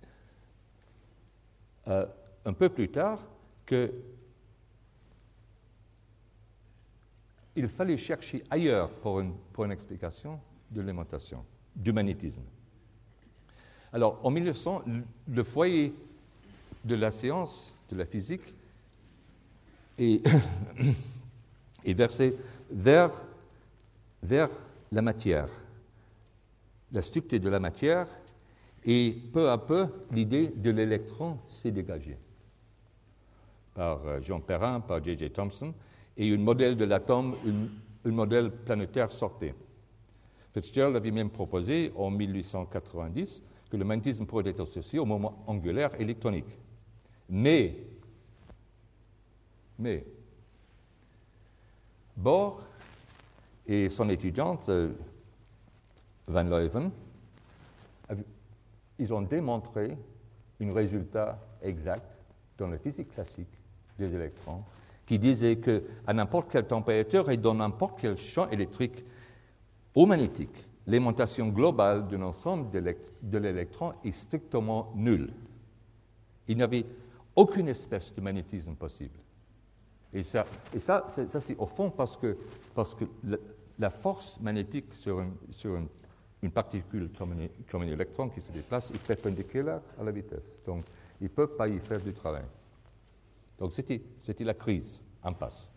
euh, un peu plus tard que il fallait chercher ailleurs pour une, pour une explication de l'aimantation, du magnétisme. Alors, en mille neuf cents, le foyer de la science, de la physique, est, est versé vers, vers la matière, la structure de la matière, et peu à peu, l'idée de l'électron s'est dégagée par Jean Perrin, par J J Thomson, et un modèle de l'atome, un modèle planétaire sortait. Fitzgerald avait même proposé, en mille huit cent quatre-vingt-dix, que le magnétisme pourrait être associé au moment angulaire électronique. Mais, mais, Bohr et son étudiante, Van Leuven, ils ont démontré un résultat exact dans la physique classique des électrons, qui disait qu'à n'importe quelle température et dans n'importe quel champ électrique ou magnétique, l'aimantation globale d'un ensemble de l'électron est strictement nulle. Il n'y avait aucune espèce de magnétisme possible. Et ça, et ça, c'est, ça, c'est au fond parce que, parce que la, la force magnétique sur, un, sur un, une particule comme un, comme un électron qui se déplace est perpendiculaire à la vitesse. Donc, ils ne peuvent pas y faire du travail. Donc, c'était, c'était la crise, impasse.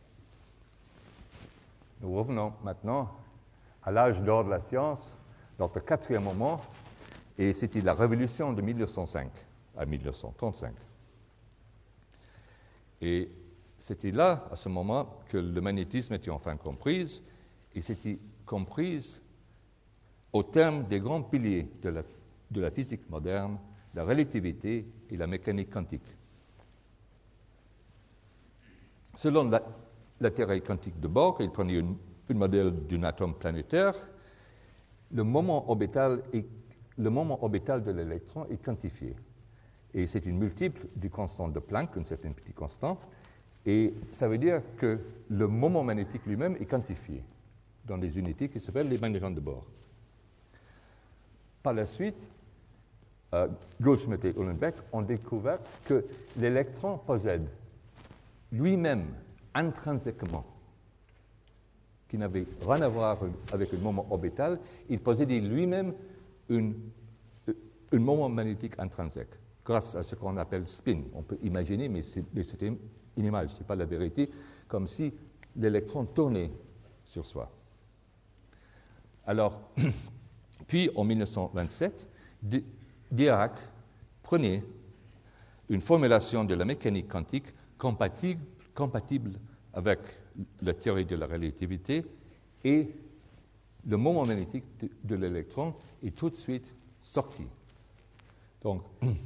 Nous revenons maintenant à l'âge d'or de la science, notre quatrième moment, et c'était la révolution de mille neuf cent cinq à mille neuf cent trente-cinq. Et c'était là, à ce moment, que le magnétisme était enfin compris, et c'était compris au terme des grands piliers de la, de la physique moderne, la relativité et la mécanique quantique. Selon la, la théorie quantique de Bohr, il prenait une, un modèle d'un atome planétaire, le moment orbital, est, le moment orbital de l'électron est quantifié. Et c'est une multiple du constant de Planck, un certain petit constant, et ça veut dire que le moment magnétique lui-même est quantifié dans des unités qui s'appellent les magnétons de Bohr. Par la suite, euh, Goldschmidt et Uhlenbeck ont découvert que l'électron possède lui-même, intrinsèquement, qui n'avait rien à voir avec un moment orbital, il possédait lui-même un, un moment magnétique intrinsèque, grâce à ce qu'on appelle spin. On peut imaginer, mais c'est, mais c'est une image, ce n'est pas la vérité, comme si l'électron tournait sur soi. Alors, puis en mille neuf cent vingt-sept, Dirac prenait une formulation de la mécanique quantique compatible, compatible avec la théorie de la relativité, et le moment magnétique de, de l'électron est tout de suite sortie. Donc,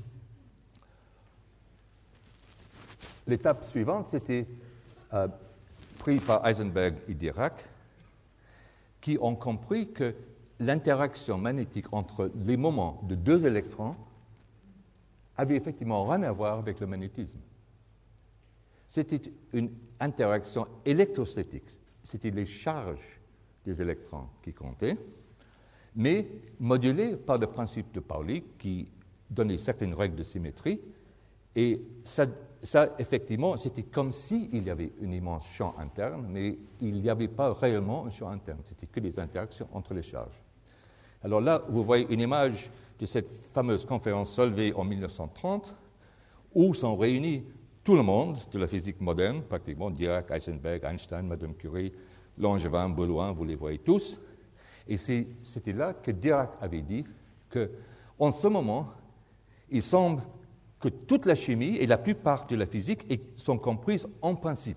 l'étape suivante, c'était euh, pris par Heisenberg et Dirac, qui ont compris que l'interaction magnétique entre les moments de deux électrons avait effectivement rien à voir avec le magnétisme. C'était une interaction électrostatique. C'était les charges des électrons qui comptaient, mais modulées par le principe de Pauli qui donnait certaines règles de symétrie. Et ça, ça effectivement, c'était comme s'il y avait un immense champ interne, mais il n'y avait pas réellement un champ interne. C'était que des interactions entre les charges. Alors là, vous voyez une image de cette fameuse conférence Solvay en mille neuf cent trente, où sont réunis tout le monde de la physique moderne, pratiquement Dirac, Heisenberg, Einstein, Madame Curie, Langevin, Brillouin, vous les voyez tous. Et c'est, c'était là que Dirac avait dit qu'en ce moment, il semble que toute la chimie et la plupart de la physique sont comprises en principe.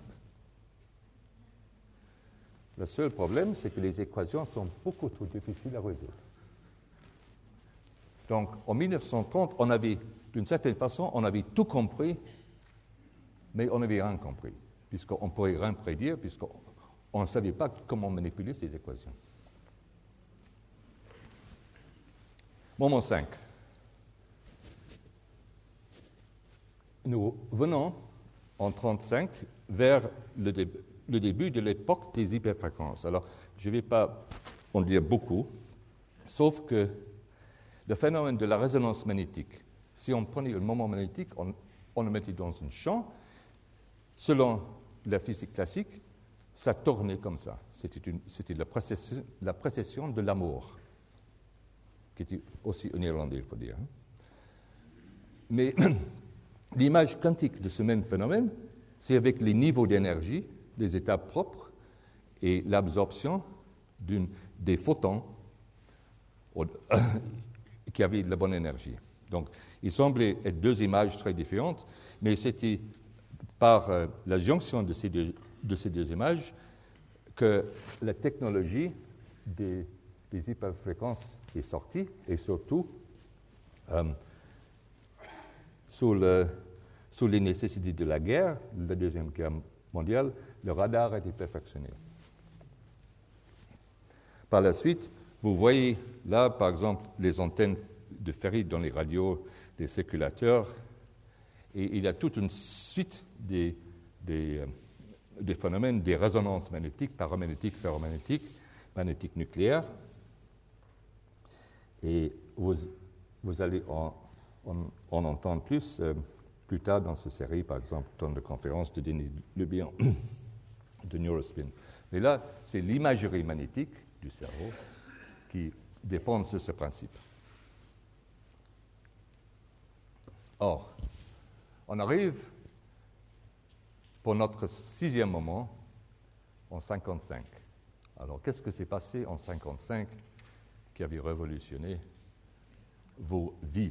Le seul problème, c'est que les équations sont beaucoup trop difficiles à résoudre. Donc, en mille neuf cent trente, on avait, d'une certaine façon, on avait tout compris, mais on n'avait rien compris, puisqu'on ne pourrait rien prédire, puisqu'on ne savait pas comment manipuler ces équations. Moment cinq. Nous venons, en mille neuf cent trente-cinq, vers le, dé- le début de l'époque des hyperfréquences. Alors, je ne vais pas en dire beaucoup, sauf que le phénomène de la résonance magnétique, si on prenait un moment magnétique, on, on le mettait dans un champ, selon la physique classique, ça tournait comme ça. C'était, une, c'était la, précession, la précession de l'amour, qui était aussi un irlandais, il faut dire. Mais l'image quantique de ce même phénomène, c'est avec les niveaux d'énergie, les états propres et l'absorption d'une, des photons qui avaient de la bonne énergie. Donc, il semblait être deux images très différentes, mais c'était par euh, la jonction de ces, deux, de ces deux images que la technologie des, des hyperfréquences est sortie, et surtout, euh, sous, le, sous les nécessités de la guerre, de la Deuxième Guerre mondiale, le radar a été perfectionné. Par la suite, vous voyez là, par exemple, les antennes de ferrite dans les radios, les circulateurs, et il y a toute une suite des, des, euh, des phénomènes, des résonances magnétiques, paramagnétiques, ferromagnétiques, magnétiques nucléaires, et vous, vous allez en, en, en entendre plus euh, plus tard dans cette série, par exemple, dans de conférences de Denis Le Bihan, de Neurospin. Mais là, c'est l'imagerie magnétique du cerveau qui dépend de ce principe. Or, on arrive pour notre sixième moment en cinquante-cinq. Alors, qu'est-ce que s'est passé en cinquante-cinq qui avait révolutionné vos vies?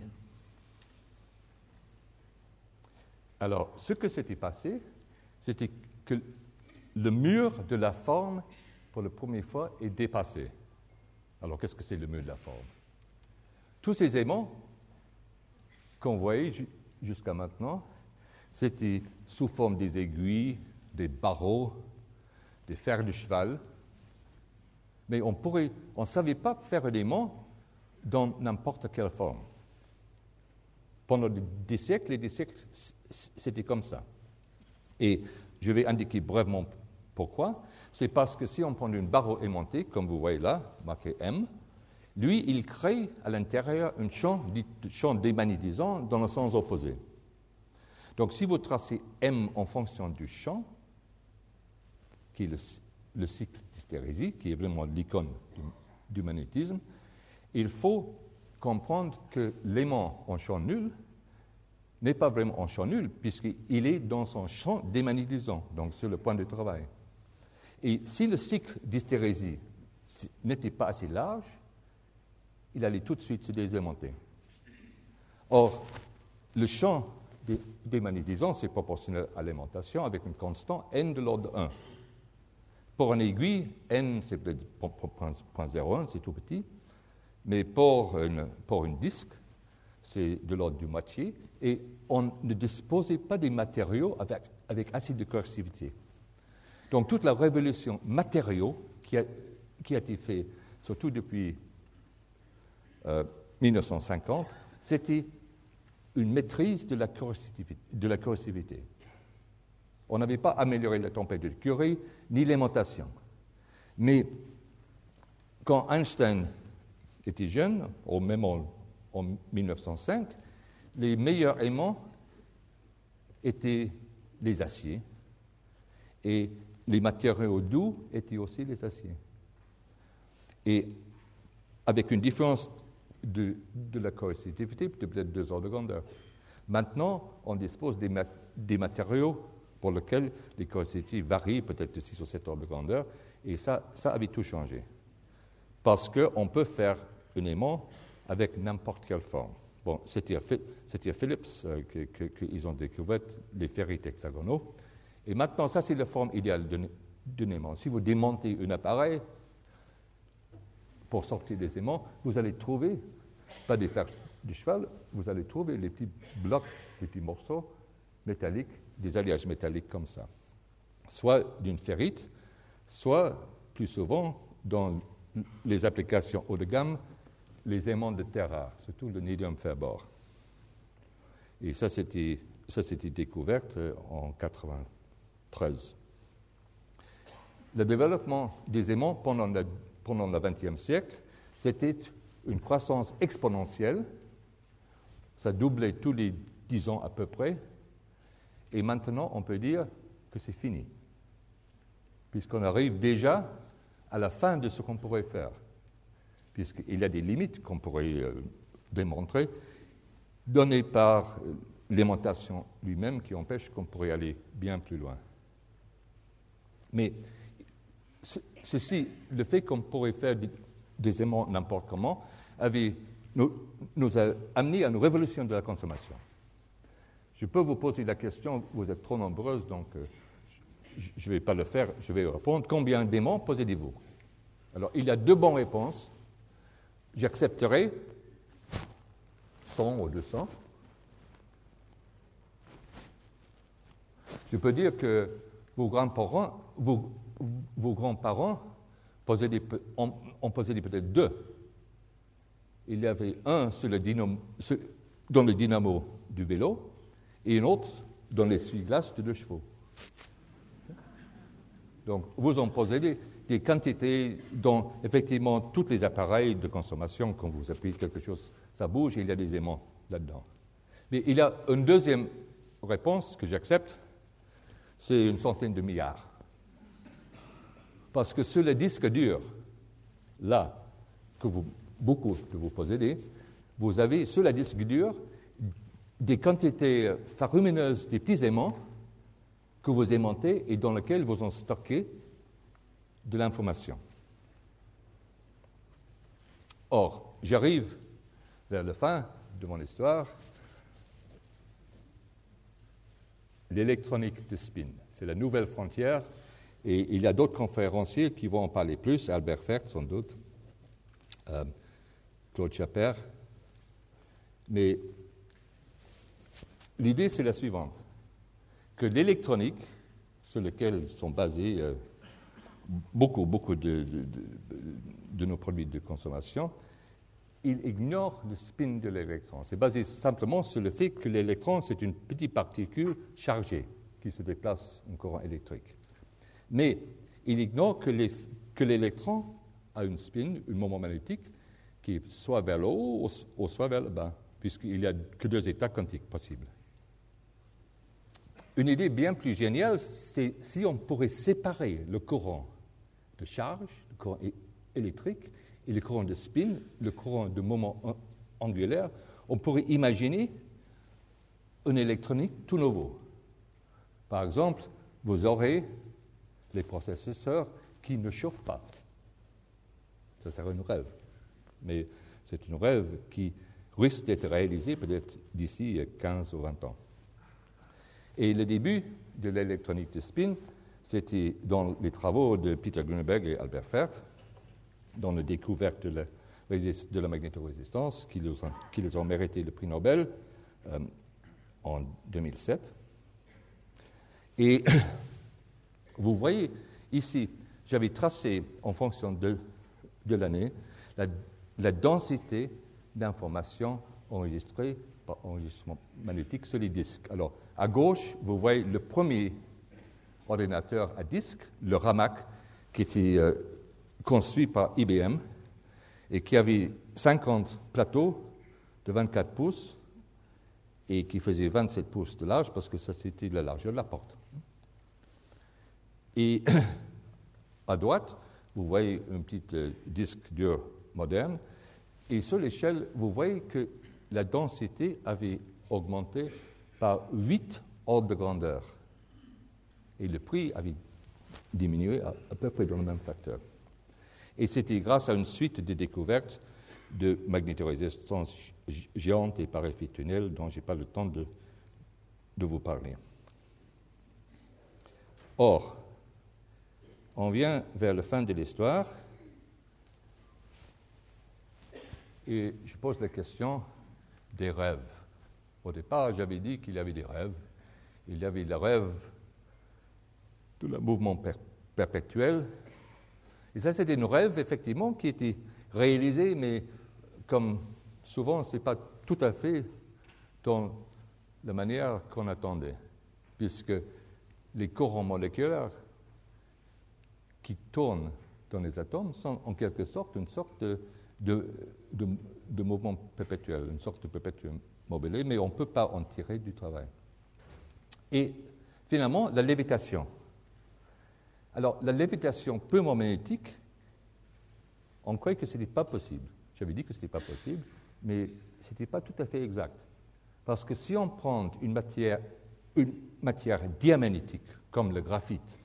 Alors, ce que s'était passé, c'était que le mur de la forme, pour la première fois, est dépassé. Alors, qu'est-ce que c'est le mur de la forme? Tous ces aimants qu'on voyait ju- jusqu'à maintenant, c'était sous forme des aiguilles, des barreaux, des fers de cheval. Mais on pourrait, on ne savait pas faire un aimant dans n'importe quelle forme. Pendant des siècles et des siècles, c'était comme ça. Et je vais indiquer brièvement pourquoi. C'est parce que si on prend un barreau aimanté, comme vous voyez là, marqué M, lui, il crée à l'intérieur un champ, dit champ démagnétisant dans le sens opposé. Donc, si vous tracez M en fonction du champ, qui est le, le cycle d'hystérésie, qui est vraiment l'icône du, du magnétisme, il faut comprendre que l'aimant en champ nul n'est pas vraiment en champ nul, puisqu'il est dans son champ démagnétisant, donc sur le point de travail. Et si le cycle d'hystérésie n'était pas assez large, il allait tout de suite se désaimanter. Or, le champ démagnétisant, c'est proportionnel à l'aimantation avec une constante n de l'ordre de un. Pour une aiguille, n, c'est peut-être zéro virgule un, c'est tout petit, Mais pour une, pour une disque, c'est de l'ordre du moitié, et on ne disposait pas des matériaux avec, avec assez de coercivité. Donc toute la révolution matériaux qui a, qui a été faite, surtout depuis euh, mille neuf cent cinquante, c'était une maîtrise de la coercivité. De la coercivité. On n'avait pas amélioré la température de Curie, ni l'aimantation. Mais quand Einstein était jeune, au même en, en mille neuf cent cinq, les meilleurs aimants étaient les aciers et les matériaux doux étaient aussi les aciers. Et avec une différence de, de la coercitivité de peut-être deux ordres de grandeur. Maintenant, on dispose des, mat- des matériaux pour lesquels les coercitivités varient peut-être de six ou sept ordres de grandeur, et ça, ça avait tout changé. Parce qu'on peut faire un aimant avec n'importe quelle forme. Bon, c'était à, c'était à Philips euh, qu'ils que, que ont découvert les ferrites hexagonaux. Et maintenant, ça, c'est la forme idéale d'un aimant. Si vous démontez un appareil pour sortir des aimants, vous allez trouver, pas des fers de cheval, vous allez trouver les petits blocs, les petits morceaux métalliques, des alliages métalliques comme ça. Soit d'une ferrite, soit, plus souvent, dans les applications haut de gamme, les aimants de terre rare, surtout le néodyme fer-bore. Et ça, c'était, ça, c'était découverte en quatre-vingt-treize. Le développement des aimants pendant le, pendant le vingtième siècle, c'était une croissance exponentielle. Ça doublait tous les dix ans à peu près. Et maintenant, on peut dire que c'est fini, puisqu'on arrive déjà à la fin de ce qu'on pourrait faire, puisqu'il y a des limites qu'on pourrait euh, démontrer, données par euh, l'aimantation lui-même, qui empêche qu'on pourrait aller bien plus loin. Mais ce, ceci, le fait qu'on pourrait faire des, des aimants n'importe comment, avait, nous, nous a amené à une révolution de la consommation. Je peux vous poser la question, vous êtes trop nombreuses, donc euh, je ne vais pas le faire, je vais répondre. Combien d'aimants possédez-vous? Alors, il y a deux bonnes réponses. J'accepterai cent ou deux cents. Je peux dire que vos grands-parents, vos, vos grands-parents possédaient, ont, ont possédé peut-être deux. Il y avait un sur le dynamo, sur, dans le dynamo du vélo, et un autre dans l'essuie-glace de deux chevaux. Donc, vous en possédez des quantités dont, effectivement, tous les appareils de consommation, quand vous appuyez quelque chose, ça bouge et il y a des aimants là-dedans. Mais il y a une deuxième réponse que j'accepte, c'est une centaine de milliards. Parce que sur le disque dur, là, que vous, beaucoup que vous possédez, vous avez sur le disque dur des quantités faramineuses des petits aimants que vous aimantez et dans lesquels vous en stockez de l'information. Or, j'arrive vers la fin de mon histoire. L'électronique de spin, c'est la nouvelle frontière, et il y a d'autres conférenciers qui vont en parler plus, Albert Fert sans doute, euh, Claude Chappert, mais l'idée, c'est la suivante, que l'électronique, sur laquelle sont basés euh, beaucoup, beaucoup de, de, de, de nos produits de consommation, il ignore le spin de l'électron. C'est basé simplement sur le fait que l'électron, c'est une petite particule chargée qui se déplace en courant électrique. Mais il ignore que, les, que l'électron a une spin, un moment magnétique, qui est soit vers le haut ou soit vers le bas, puisqu'il n'y a que deux états quantiques possibles. Une idée bien plus géniale, c'est si on pourrait séparer le courant de charge, le courant é- électrique, et le courant de spin, le courant de moment angulaire, on pourrait imaginer une électronique tout nouveau. Par exemple, vous aurez les processeurs qui ne chauffent pas. Ça serait un rêve. Mais c'est un rêve qui risque d'être réalisé peut-être d'ici quinze ou vingt ans. Et le début de l'électronique de spin, c'était dans les travaux de Peter Grünberg et Albert Fert, dans la découverte de la, de la magnétorésistance qui, les ont, qui les ont mérité le prix Nobel euh, en deux mille sept. Et vous voyez ici, j'avais tracé en fonction de, de l'année la, la densité d'informations enregistrées par enregistrement magnétique sur les disques. Alors, à gauche, vous voyez le premier ordinateur à disque, le RAMAC, qui était euh, construit par I B M et qui avait cinquante plateaux de vingt-quatre pouces et qui faisait vingt-sept pouces de large parce que ça, c'était la largeur de la porte. Et à droite, vous voyez un petit euh, disque dur moderne. Et sur l'échelle, vous voyez que la densité avait augmenté par huit ordres de grandeur. Et le prix avait diminué à, à peu près dans le même facteur. Et c'était grâce à une suite de découvertes de magnétorésistance géante et par effet tunnel dont je n'ai pas le temps de, de vous parler. Or, on vient vers la fin de l'histoire et je pose la question des rêves. Au départ, j'avais dit qu'il y avait des rêves. Il y avait le rêve de le mouvement per- perpétuel. Et ça, c'était un rêve, effectivement, qui était réalisé, mais comme souvent, ce n'est pas tout à fait dans la manière qu'on attendait, puisque les courants moléculaires qui tournent dans les atomes sont en quelque sorte une sorte de, de, de, de mouvement perpétuel, une sorte de perpétuum mobile, mais on ne peut pas en tirer du travail. Et finalement, la lévitation. Alors, la lévitation purement magnétique, on croyait que ce n'était pas possible. J'avais dit que ce n'était pas possible, mais ce n'était pas tout à fait exact. Parce que si on prend une matière, une matière diamagnétique, comme le graphite,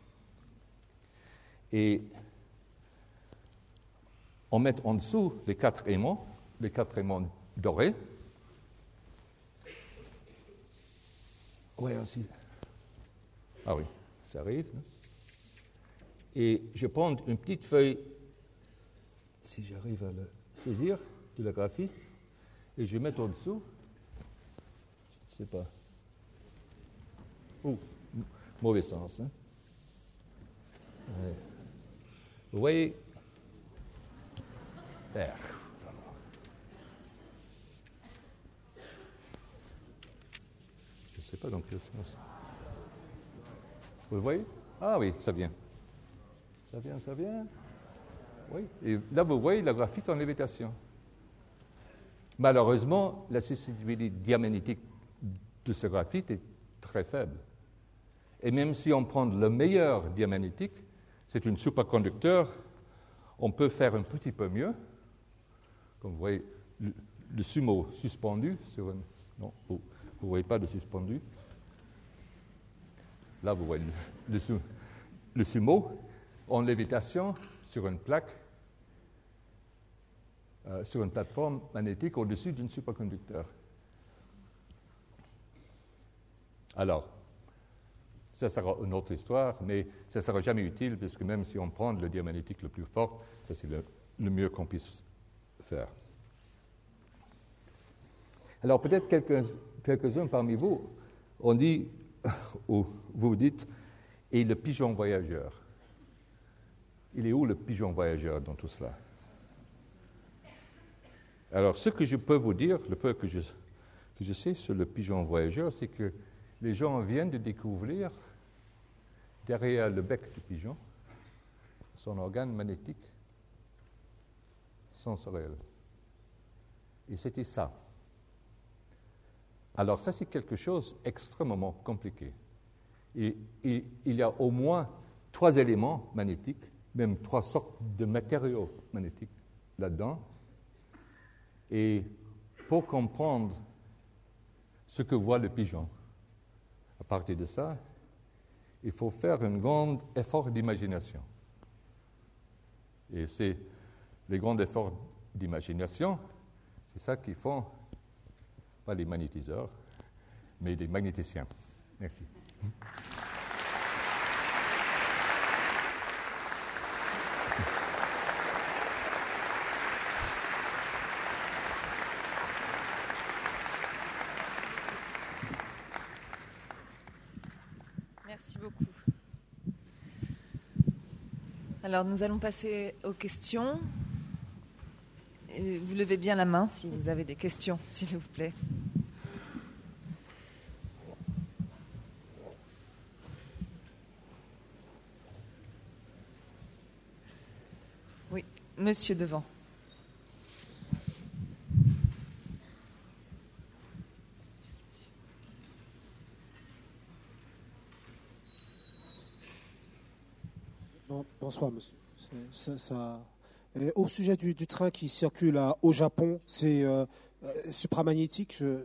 et on met en dessous les quatre aimants, les quatre aimants dorés, ouais, aussi. Ah oui, ça arrive. Hein? Et je prends une petite feuille, si j'arrive à le saisir, de la graphite, et je mets en dessous, je ne sais pas. Oh, mauvais sens. Hein? Ouais. Vous voyez, there. Je ne sais pas dans quel sens. Vous le voyez? Ah oui, ça vient. Ça vient, ça vient. Oui. Et là, vous voyez la graphite en lévitation. Malheureusement, la susceptibilité diamagnétique de ce graphite est très faible. Et même si on prend le meilleur diamagnétique, c'est un superconducteur, on peut faire un petit peu mieux. Comme vous voyez, le, le sumo suspendu sur un... Non, vous ne voyez pas de suspendu. Là, vous voyez le, le, le sumo en lévitation sur une plaque, euh, sur une plateforme magnétique au-dessus d'un superconducteur. Alors, ça sera une autre histoire, mais ça ne sera jamais utile, puisque même si on prend le diamagnétique le plus fort, ça c'est le, le mieux qu'on puisse faire. Alors peut-être quelques, quelques-uns parmi vous ont dit, ou vous dites, et le pigeon voyageur. Il est où le pigeon voyageur dans tout cela? Alors ce que je peux vous dire, le peu que je, que je sais sur le pigeon voyageur, c'est que les gens viennent de découvrir derrière le bec du pigeon son organe magnétique sensoriel. Et c'était ça. Alors ça, c'est quelque chose d'extrêmement compliqué. Et, et il y a au moins trois éléments magnétiques, même trois sortes de matériaux magnétiques là-dedans. Et pour comprendre ce que voit le pigeon, à partir de ça, il faut faire un grand effort d'imagination. Et c'est les grands efforts d'imagination, c'est ça qu'ils font, pas les magnétiseurs, mais les magnéticiens. Merci. Merci beaucoup. Alors, nous allons passer aux questions. Vous levez bien la main si vous avez des questions, s'il vous plaît. Oui, monsieur devant. Bonsoir, monsieur. Ça, ça... Au sujet du, du train qui circule à, au Japon, c'est euh, supramagnétique. Je...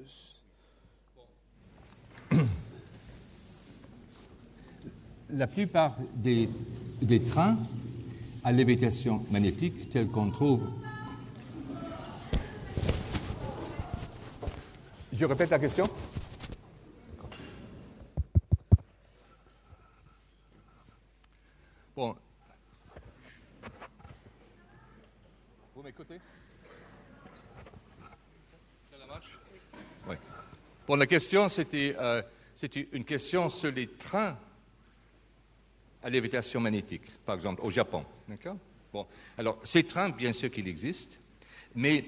La plupart des, des trains à lévitation magnétique, tels qu'on trouve... Je répète la question. Bon. Vous m'écoutez? Ça marche? Oui. Bon, la question, c'était, euh, c'était une question sur les trains à lévitation magnétique, par exemple, au Japon. D'accord? Bon. Alors, ces trains, bien sûr qu'ils existent, mais,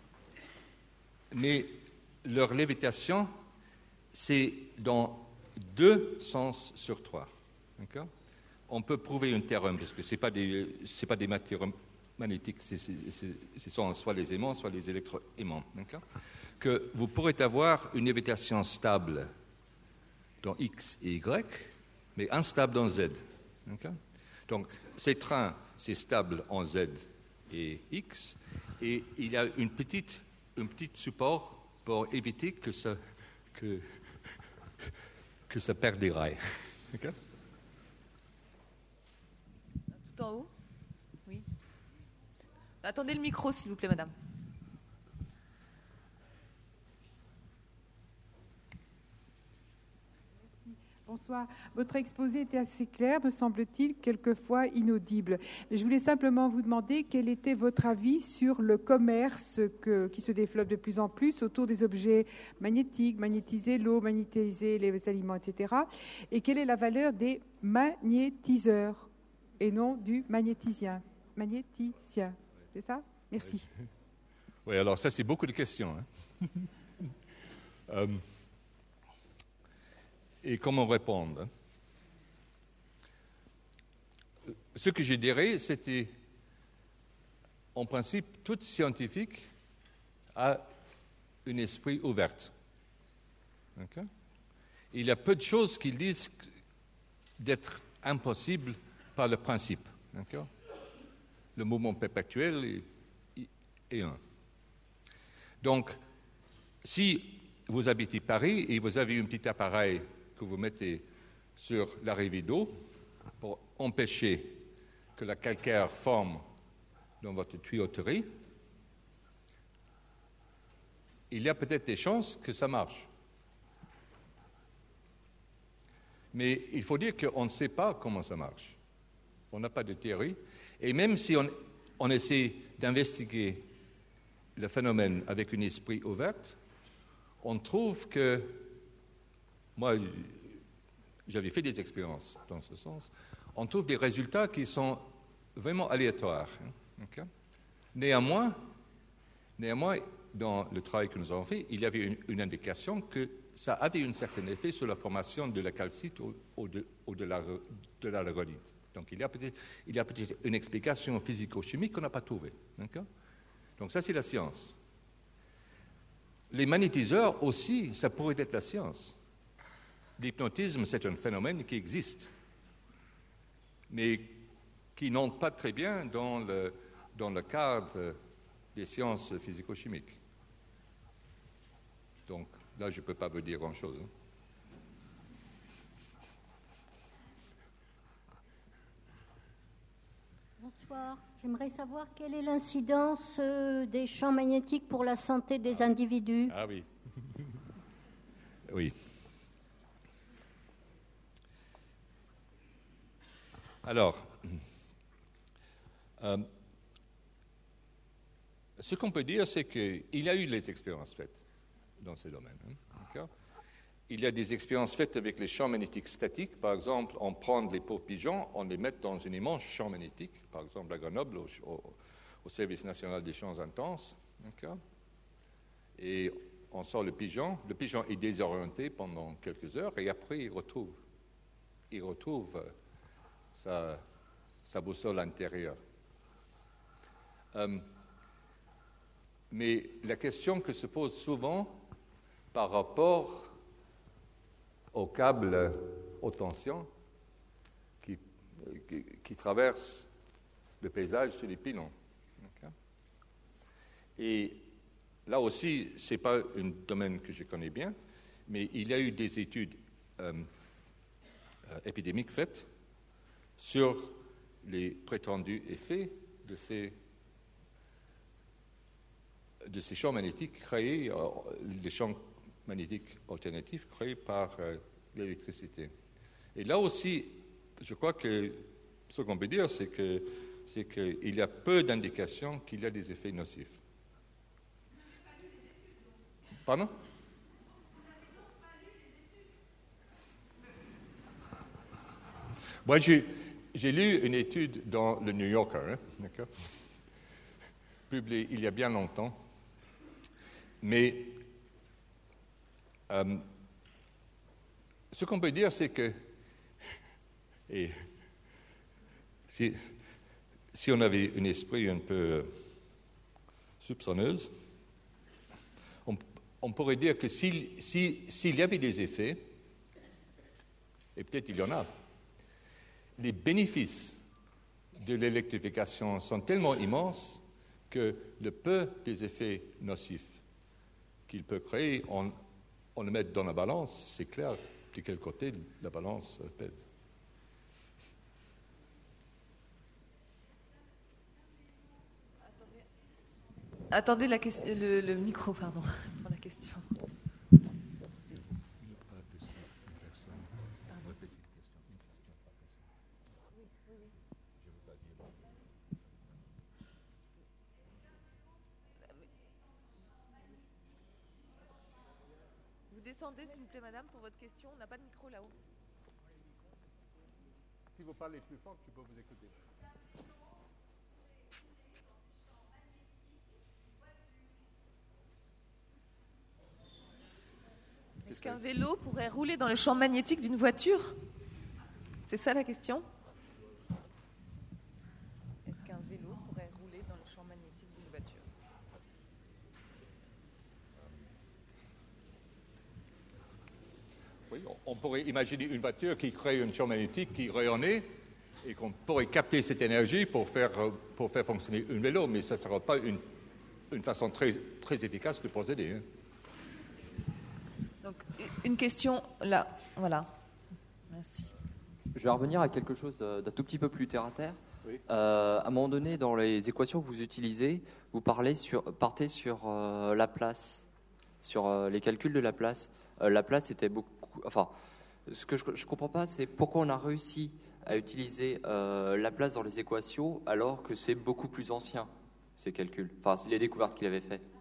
mais leur lévitation, c'est dans deux sens sur trois. D'accord? On peut prouver un théorème, parce que ce n'est pas des, c'est pas des matières magnétiques, c'est, c'est, c'est, ce sont soit les aimants, soit les électroaimants, d'accord, que vous pourrez avoir une lévitation stable dans X et Y, mais instable dans Z. D'accord. Donc, ces trains, c'est stable en Z et X, et il y a une petite, un petit support pour éviter que ça, que, que ça perde des rails. D'accord. Tout en haut? Oui. Attendez le micro, s'il vous plaît, madame. Merci. Bonsoir. Votre exposé était assez clair, me semble-t-il, quelquefois inaudible. Mais je voulais simplement vous demander quel était votre avis sur le commerce que, qui se développe de plus en plus autour des objets magnétiques, magnétiser l'eau, magnétiser les aliments, et cetera. Et quelle est la valeur des magnétiseurs et non du magnétisien, magnéticien. C'est ça? Merci. Oui, alors ça, c'est beaucoup de questions. Hein. euh, et comment répondre? Ce que je dirais, c'était, en principe, tout scientifique a un esprit ouvert. Okay? Il y a peu de choses qui disent d'être impossible par le principe. D'accord? Le mouvement perpétuel est, est un. Donc, si vous habitez Paris et vous avez un petit appareil que vous mettez sur l'arrivée d'eau pour empêcher que la calcaire forme dans votre tuyauterie, il y a peut-être des chances que ça marche. Mais il faut dire qu'on ne sait pas comment ça marche. On n'a pas de théorie. Et même si on, on essaie d'investiguer le phénomène avec un esprit ouvert, on trouve que, moi, j'avais fait des expériences dans ce sens, on trouve des résultats qui sont vraiment aléatoires. Hein, okay? Néanmoins, néanmoins, dans le travail que nous avons fait, il y avait une, une indication que ça avait un certain effet sur la formation de la calcite ou, ou, de, ou de, la, de la rhodite. Donc il y a peut-être, il y a peut-être une explication physico-chimique qu'on n'a pas trouvée. D'accord? Donc ça, c'est la science. Les magnétiseurs aussi, ça pourrait être la science. L'hypnotisme, c'est un phénomène qui existe, mais qui n'entre pas très bien dans le, dans le cadre des sciences physico-chimiques. Donc là, je ne peux pas vous dire grand-chose. Hein. Bonsoir. J'aimerais savoir quelle est l'incidence euh, des champs magnétiques pour la santé des individus. Ah oui. Oui. Alors, euh, ce qu'on peut dire, c'est qu'il y a eu les expériences faites dans ce domaine. Hein, d'accord ? il y a des expériences faites avec les champs magnétiques statiques. Par exemple, on prend les pauvres pigeons, on les met dans un immense champ magnétique, par exemple à Grenoble, au, au, au Service national des champs intenses. D'accord? Et on sort le pigeon. Le pigeon est désorienté pendant quelques heures et après, il retrouve, il retrouve sa, sa boussole intérieure. Euh, mais la question que se pose souvent par rapport aux câbles haute tension qui, qui, qui traversent le paysage sur les pylônes. Okay? Et là aussi, ce n'est pas un domaine que je connais bien, mais il y a eu des études euh, euh, épidémiques faites sur les prétendus effets de ces, de ces champs magnétiques créés, euh, les champs magnétiques alternatifs créés par euh, l'électricité. Et là aussi, je crois que ce qu'on peut dire, c'est que c'est qu'il y a peu d'indications qu'il y a des effets nocifs. Pardon? Moi, j'ai, j'ai lu une étude dans le New Yorker, hein, d'accord, publiée il y a bien longtemps, mais Euh, ce qu'on peut dire, c'est que, et si, si on avait un esprit un peu euh, soupçonneuse, on, on pourrait dire que s'il, si, s'il y avait des effets, et peut-être il y en a, les bénéfices de l'électrification sont tellement immenses que le peu des effets nocifs qu'il peut créer, on on le met dans la balance, c'est clair de quel côté la balance pèse. Attendez la question, le, le micro, pardon, pour la question. Descendez, s'il vous plaît, madame, pour votre question. On n'a pas de micro là-haut. Si vous parlez plus fort, je peux vous écouter. Est-ce qu'un vélo pourrait rouler dans le champ magnétique d'une voiture? C'est ça la question? Est-ce qu'un vélo pourrait rouler dans le champ magnétique d'une voiture? Oui, on pourrait imaginer une voiture qui crée un champ magnétique qui rayonnait et qu'on pourrait capter cette énergie pour faire, pour faire fonctionner un vélo, mais ça ne sera pas une, une façon très, très efficace de procéder. Hein. Donc, une question là, voilà. Merci. Je vais revenir à quelque chose d'un tout petit peu plus terre à terre. Oui. Euh, à un moment donné, dans les équations que vous utilisez, vous parlez sur, partez sur euh, Laplace, sur euh, les calculs de Laplace. Euh, Laplace était beaucoup. Enfin, ce que je ne comprends pas, c'est pourquoi on a réussi à utiliser euh, Laplace dans les équations alors que c'est beaucoup plus ancien, ces calculs. Enfin, c'est les découvertes qu'il avait faites.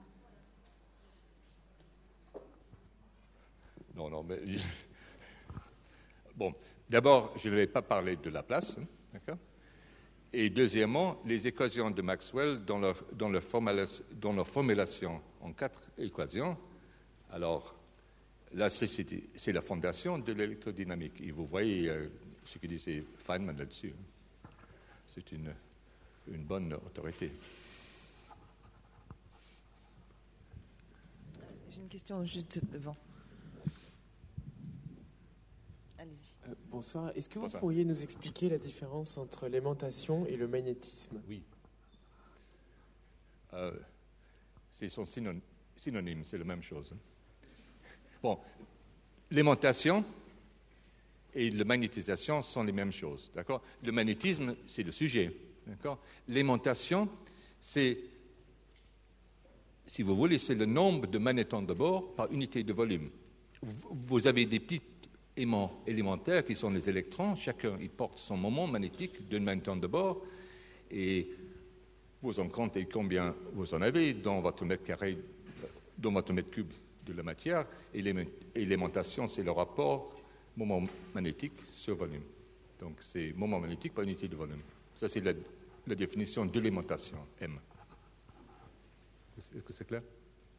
Non, non, mais. Bon, d'abord, je ne vais pas parler de Laplace, hein, d'accord? Et deuxièmement, les équations de Maxwell, dans leur, dans leur, formulation, dans leur formulation en quatre équations, alors. Là, c'est, c'est, c'est la fondation de l'électrodynamique. Et vous voyez euh, ce que disait Feynman là-dessus. C'est une, une bonne autorité. J'ai une question juste devant. Allez-y. Euh, bonsoir. Est-ce que vous Bonsoir. pourriez nous expliquer la différence entre l'aimantation et le magnétisme? Oui. Euh, c'est son synony- synonyme, c'est la même chose. Bon, l'aimantation et la magnétisation sont les mêmes choses, d'accord? Le magnétisme, c'est le sujet, d'accord? L'aimantation, c'est, si vous voulez, c'est le nombre de magnétons de bord par unité de volume. Vous avez des petits aimants élémentaires qui sont les électrons, chacun il porte son moment magnétique d'un magnéton de bord, et vous en comptez combien vous en avez dans votre mètre carré, dans votre mètre cube de la matière, et l'élémentation, c'est le rapport moment magnétique sur volume. Donc c'est moment magnétique par unité de volume. Ça, c'est la, la définition de l'élémentation, M. Est-ce que c'est clair?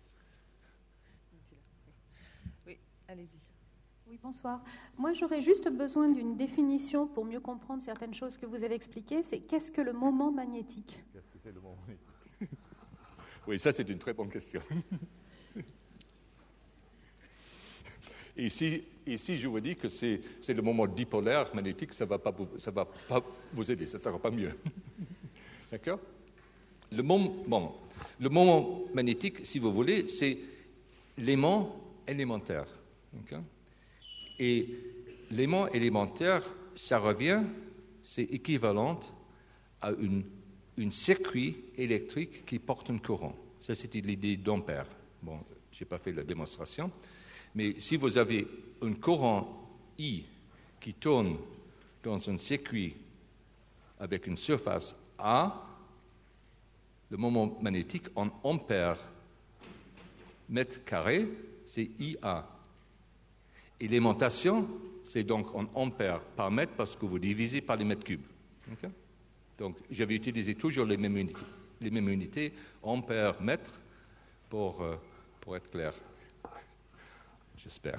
Oui, allez-y. Oui, bonsoir. Moi, j'aurais juste besoin d'une définition pour mieux comprendre certaines choses que vous avez expliquées. C'est qu'est-ce que le moment magnétique? Qu'est-ce que c'est le moment magnétique? Oui, ça, c'est une très bonne question. Ici, ici, je vous dis que c'est, c'est le moment dipolaire magnétique, ça ne va, va pas vous aider, ça ne sera pas mieux. D'accord? Le moment, bon, le moment magnétique, si vous voulez, c'est l'aimant élémentaire. Okay? Et l'aimant élémentaire, ça revient, c'est équivalent à une, une circuit électrique qui porte un courant. Ça, c'était l'idée d'Ampère. Bon, je n'ai pas fait la démonstration. Mais si vous avez un courant I qui tourne dans un circuit avec une surface A, le moment magnétique en ampères mètre carré, c'est I A. Et l'aimantation, c'est donc en ampères par mètre parce que vous divisez par les mètres cubes. Okay? Donc, j'avais utilisé toujours les mêmes unités, les mêmes unités ampères, mètre, pour, euh, pour être clair. J'espère.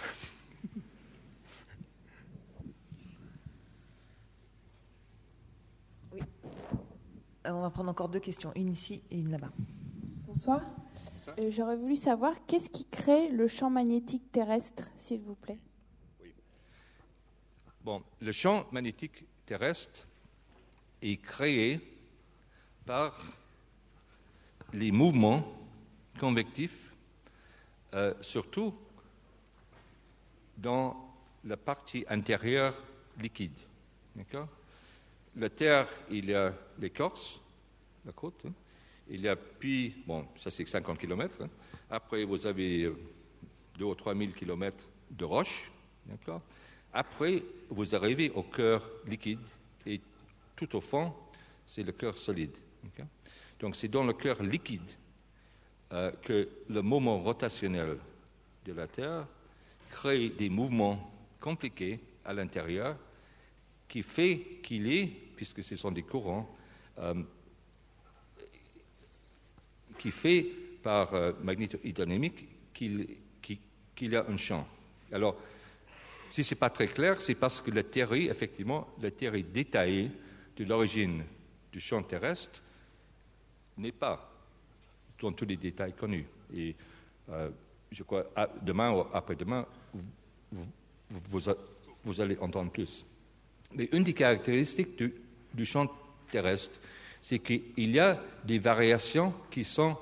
Oui. On va prendre encore deux questions, une ici et une là-bas. Bonsoir. Euh, j'aurais voulu savoir qu'est-ce qui crée le champ magnétique terrestre, s'il vous plaît. Oui. Bon, le champ magnétique terrestre est créé par les mouvements convectifs, euh, surtout dans la partie intérieure liquide. D'accord? La Terre, il y a l'écorce, la côte, hein. Il y a puis, bon, ça c'est cinquante kilomètres, hein. Après vous avez deux ou trois mille kilomètres de roche, d'accord? Après vous arrivez au cœur liquide et tout au fond, c'est le cœur solide. Okay? Donc c'est dans le cœur liquide euh, que le moment rotationnel de la Terre crée des mouvements compliqués à l'intérieur qui fait qu'il est, puisque ce sont des courants, euh, qui fait par euh, magnétohydrodynamique qu'il, qu'il, qu'il y a un champ. Alors, si ce n'est pas très clair, c'est parce que la théorie, effectivement, la théorie détaillée de l'origine du champ terrestre n'est pas dans tous les détails connus. Et euh, je crois, demain ou après-demain, vous, vous, vous, vous allez entendre plus. Mais une des caractéristiques du, du champ terrestre, c'est qu'il y a des variations qui sont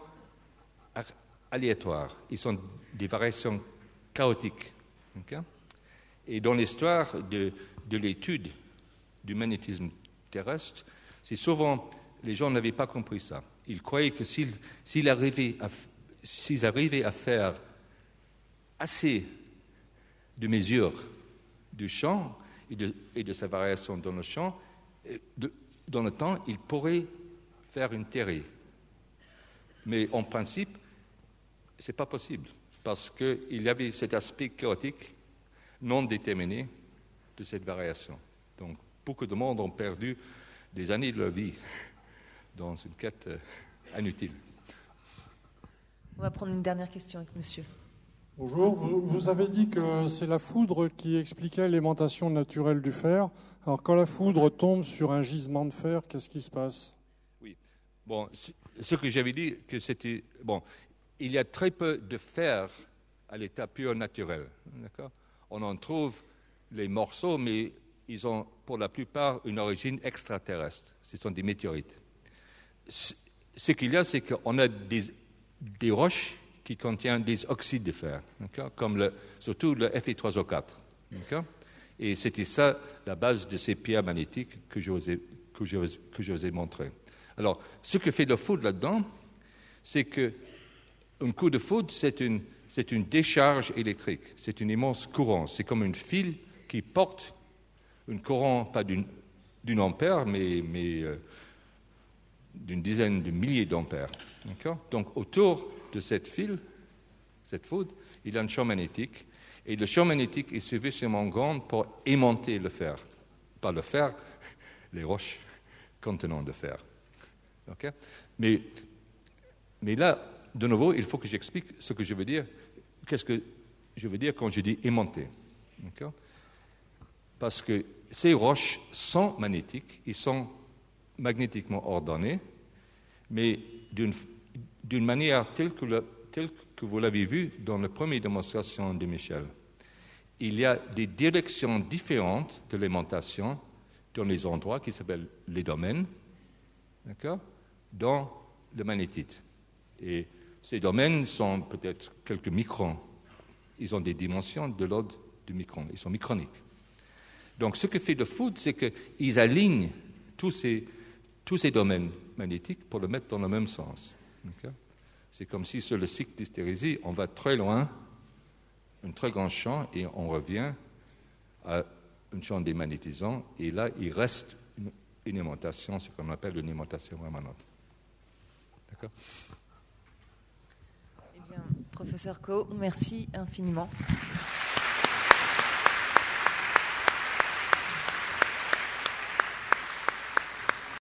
aléatoires. Ils sont des variations chaotiques. Okay? Et dans l'histoire de, de l'étude du magnétisme terrestre, c'est souvent, les gens n'avaient pas compris ça. Ils croyaient que s'ils, s'ils, arrivaient à, s'ils arrivaient à faire assez de mesures du champ et de, et de sa variation dans le champ, de, dans le temps, ils pourraient faire une théorie. Mais en principe, ce n'est pas possible, parce qu'il y avait cet aspect chaotique non déterminé de cette variation. Donc, beaucoup de monde ont perdu des années de leur vie dans une quête euh, inutile. On va prendre une dernière question avec monsieur. Bonjour, vous, vous avez dit que c'est la foudre qui expliquait l'aimantation naturelle du fer. Alors quand la foudre tombe sur un gisement de fer, qu'est-ce qui se passe? Oui, bon, ce que j'avais dit, que c'était... Bon, il y a très peu de fer à l'état pur naturel, d'accord? On en trouve les morceaux, mais ils ont pour la plupart une origine extraterrestre. Ce sont des météorites. Ce qu'il y a, c'est qu'on a des, des roches qui contiennent des oxydes de fer, comme le, surtout le F E trois O quatre. Et c'était ça la base de ces pierres magnétiques que je vous ai, que je, que je vous ai montré. Alors, ce que fait la foudre là-dedans, c'est qu'un coup de foudre, c'est une, c'est une décharge électrique, c'est une immense courant. C'est comme une file qui porte un courant, pas d'une, d'une ampère, mais, mais euh, d'une dizaine de milliers d'ampères. D'accord? Donc, autour de cette file, cette foudre, il y a un champ magnétique. Et le champ magnétique est suffisamment grand pour aimanter le fer. Pas le fer, les roches contenant le fer. Okay? Mais, mais là, de nouveau, il faut que j'explique ce que je veux dire. Qu'est-ce que je veux dire quand je dis aimanter? Okay? Parce que ces roches sont magnétiques, ils sont magnétiquement ordonnés, mais d'une, d'une manière telle que, le, telle que vous l'avez vu dans la première démonstration de Michel. Il y a des directions différentes de l'aimantation dans les endroits qui s'appellent les domaines, d'accord, dans le magnétite. Et ces domaines sont peut-être quelques microns. Ils ont des dimensions de l'ordre du micron. Ils sont microniques. Donc, ce que fait le foudre, c'est qu'ils alignent tous ces, tous ces domaines magnétiques pour le mettre dans le même sens. Okay? C'est comme si sur le cycle d'hystérésie, on va très loin, un très grand champ, et on revient à un champ démagnétisant, et là, il reste une, une aimantation, ce qu'on appelle une aimantation rémanente. D'accord? Eh bien, professeur Coe, merci infiniment.